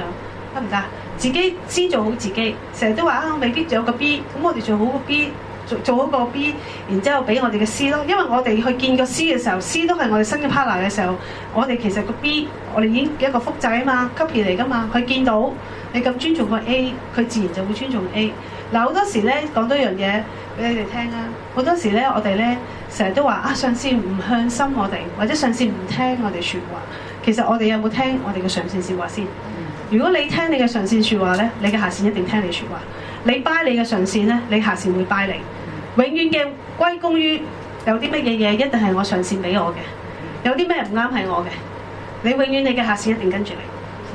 得唔得？自己先做好自己，成日都話啊，我未必有個 B， 咁我哋做好個 B， 做做好個 B， 然之後俾我哋嘅 C 咯。因為我哋去見個 C 嘅時候 ，C 都係我哋新嘅 partner 嘅時候，我哋其實個 B 我哋已經一個複製啊嘛 ，copy 嚟噶嘛。佢見到你咁尊重個 A， 佢自然就會尊重 A。嗱好多時咧講多樣嘢俾你哋聽啊！好多時咧我哋咧成日都話啊，上司唔向心我哋，或者上司唔聽我哋説話。其實我哋有冇聽我哋嘅上線説話先？如果你聽你嘅上線説話咧，你嘅下線一定聽你説話。你 buy 你嘅上線咧，你下線會 buy 你。永遠嘅歸功於有啲乜嘢嘢，一定係我上線俾我嘅。有啲咩唔啱係我嘅，你永遠你嘅下線一定跟住你。